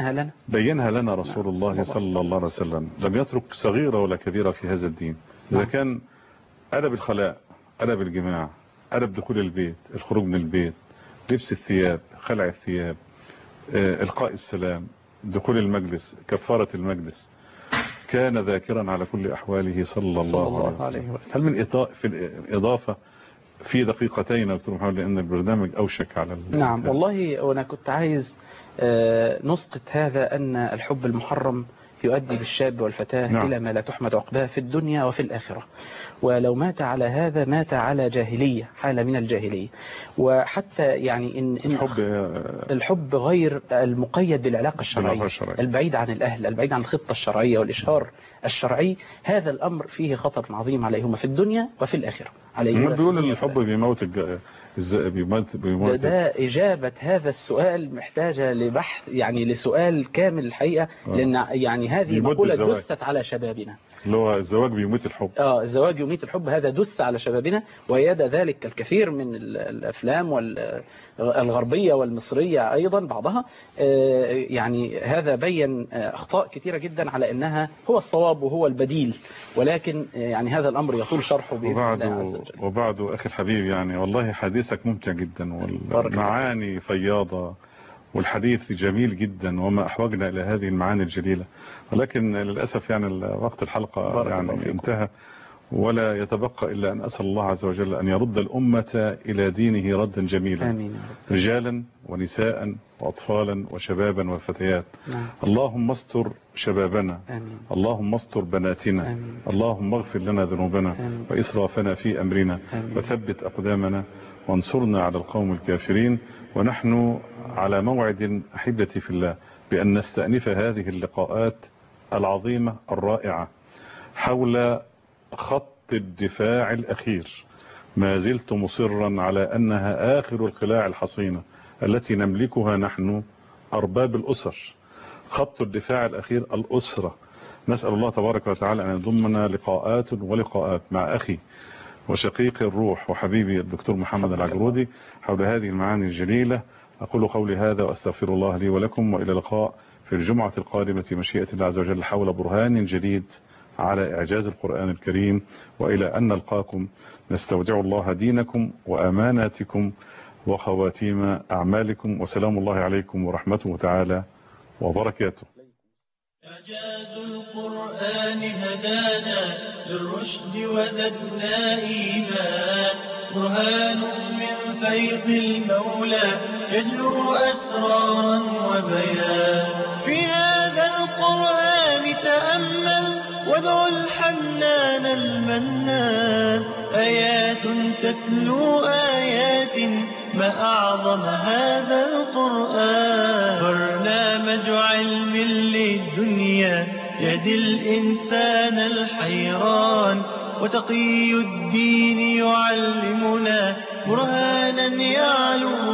بينها لنا رسول الله صلى الله عليه وسلم. لم يترك صغيرة ولا كبيرة في هذا الدين. إذا كان أدب الخلاء، أدب الجماع، أدب دخول البيت، الخروج من البيت، لبس الثياب، خلع الثياب، إلقاء السلام، دخول المجلس، كفارة المجلس، كان ذاكرا على كل أحواله صلى الله عليه وسلم. هل من في الإضافة في دقيقتين دكتور محمد، لأن البرنامج أوشك على نعم والله. وأنا كنت عايز نسقط هذا أن الحب المحرم يؤدي بالشاب والفتاة نعم. إلى ما لا تحمد عقباه في الدنيا وفي الآخرة، ولو مات على هذا مات على جاهلية، حالة من الجاهلية. وحتى يعني إن الحب غير المقيد بالعلاقة الشرعية، البعيد عن الأهل، البعيد عن الخطة الشرعية والإشهار الشرعي، هذا الأمر فيه خطر عظيم عليهما في الدنيا وفي الآخرة. بيقول ان الحب بيموت ده إجابة هذا السؤال محتاجة لبحث، يعني لسؤال كامل الحقيقة، لأن يعني هذه مقولة دست على شبابنا، اللي هو الزواج بيميت الحب. الزواج يميت الحب، هذا دس على شبابنا، ويد ذلك الكثير من الأفلام والغربية والمصرية أيضا بعضها. يعني هذا بين أخطاء كثيرة جدا على أنها هو الصواب وهو البديل، ولكن يعني هذا الأمر يطول شرحه بإذن الله عز وجل. وبعد أخي الحبيب، يعني والله حديثك ممتع جدا والمعاني فياضة والحديث جميل جدا، وما أحوجنا إلى هذه المعاني الجليلة، ولكن للأسف يعني وقت الحلقة يعني انتهى، ولا يتبقى إلا أن أسأل الله عز وجل أن يرد الأمة إلى دينه ردا جميلا. آمين. رجالا ونساء وأطفالا وشبابا وفتيات. اللهم استر شبابنا. آمين. اللهم استر بناتنا. آمين. اللهم اغفر لنا ذنوبنا وإسرافنا في أمرنا. وثبت أقدامنا وانصرنا على القوم الكافرين. ونحن على موعد أحبتي في الله بأن نستأنف هذه اللقاءات العظيمة الرائعة حول خط الدفاع الأخير. ما زلت مصرا على أنها آخر القلاع الحصينة التي نملكها نحن أرباب الأسر. خط الدفاع الأخير الأسرة. نسأل الله تبارك وتعالى أن يضمنا لقاءات ولقاءات مع أخي وشقيق الروح وحبيبي الدكتور محمد العجرودي حول هذه المعاني الجليلة. أقول قولي هذا وأستغفر الله لي ولكم، وإلى اللقاء في الجمعة القادمة مشيئة الله عز وجل حول برهان جديد على إعجاز القرآن الكريم. وإلى أن نلقاكم نستودع الله دينكم وأماناتكم وخواتيم أعمالكم، وسلام الله عليكم ورحمته تعالى وبركاته. إعجاز القرآن هدانا للرشد وزدنا إيمان، برهان من فيض المولى يجلو أسرارا وبيان. في هذا القرآن تأمل وادع الحنان المنان، آيات تتلو آيات ما أعظم هذا القرآن. برنامج علم للدنيا يهدي الإنسان الحيران، وتقي الدين يعلمنا برهانا يعلو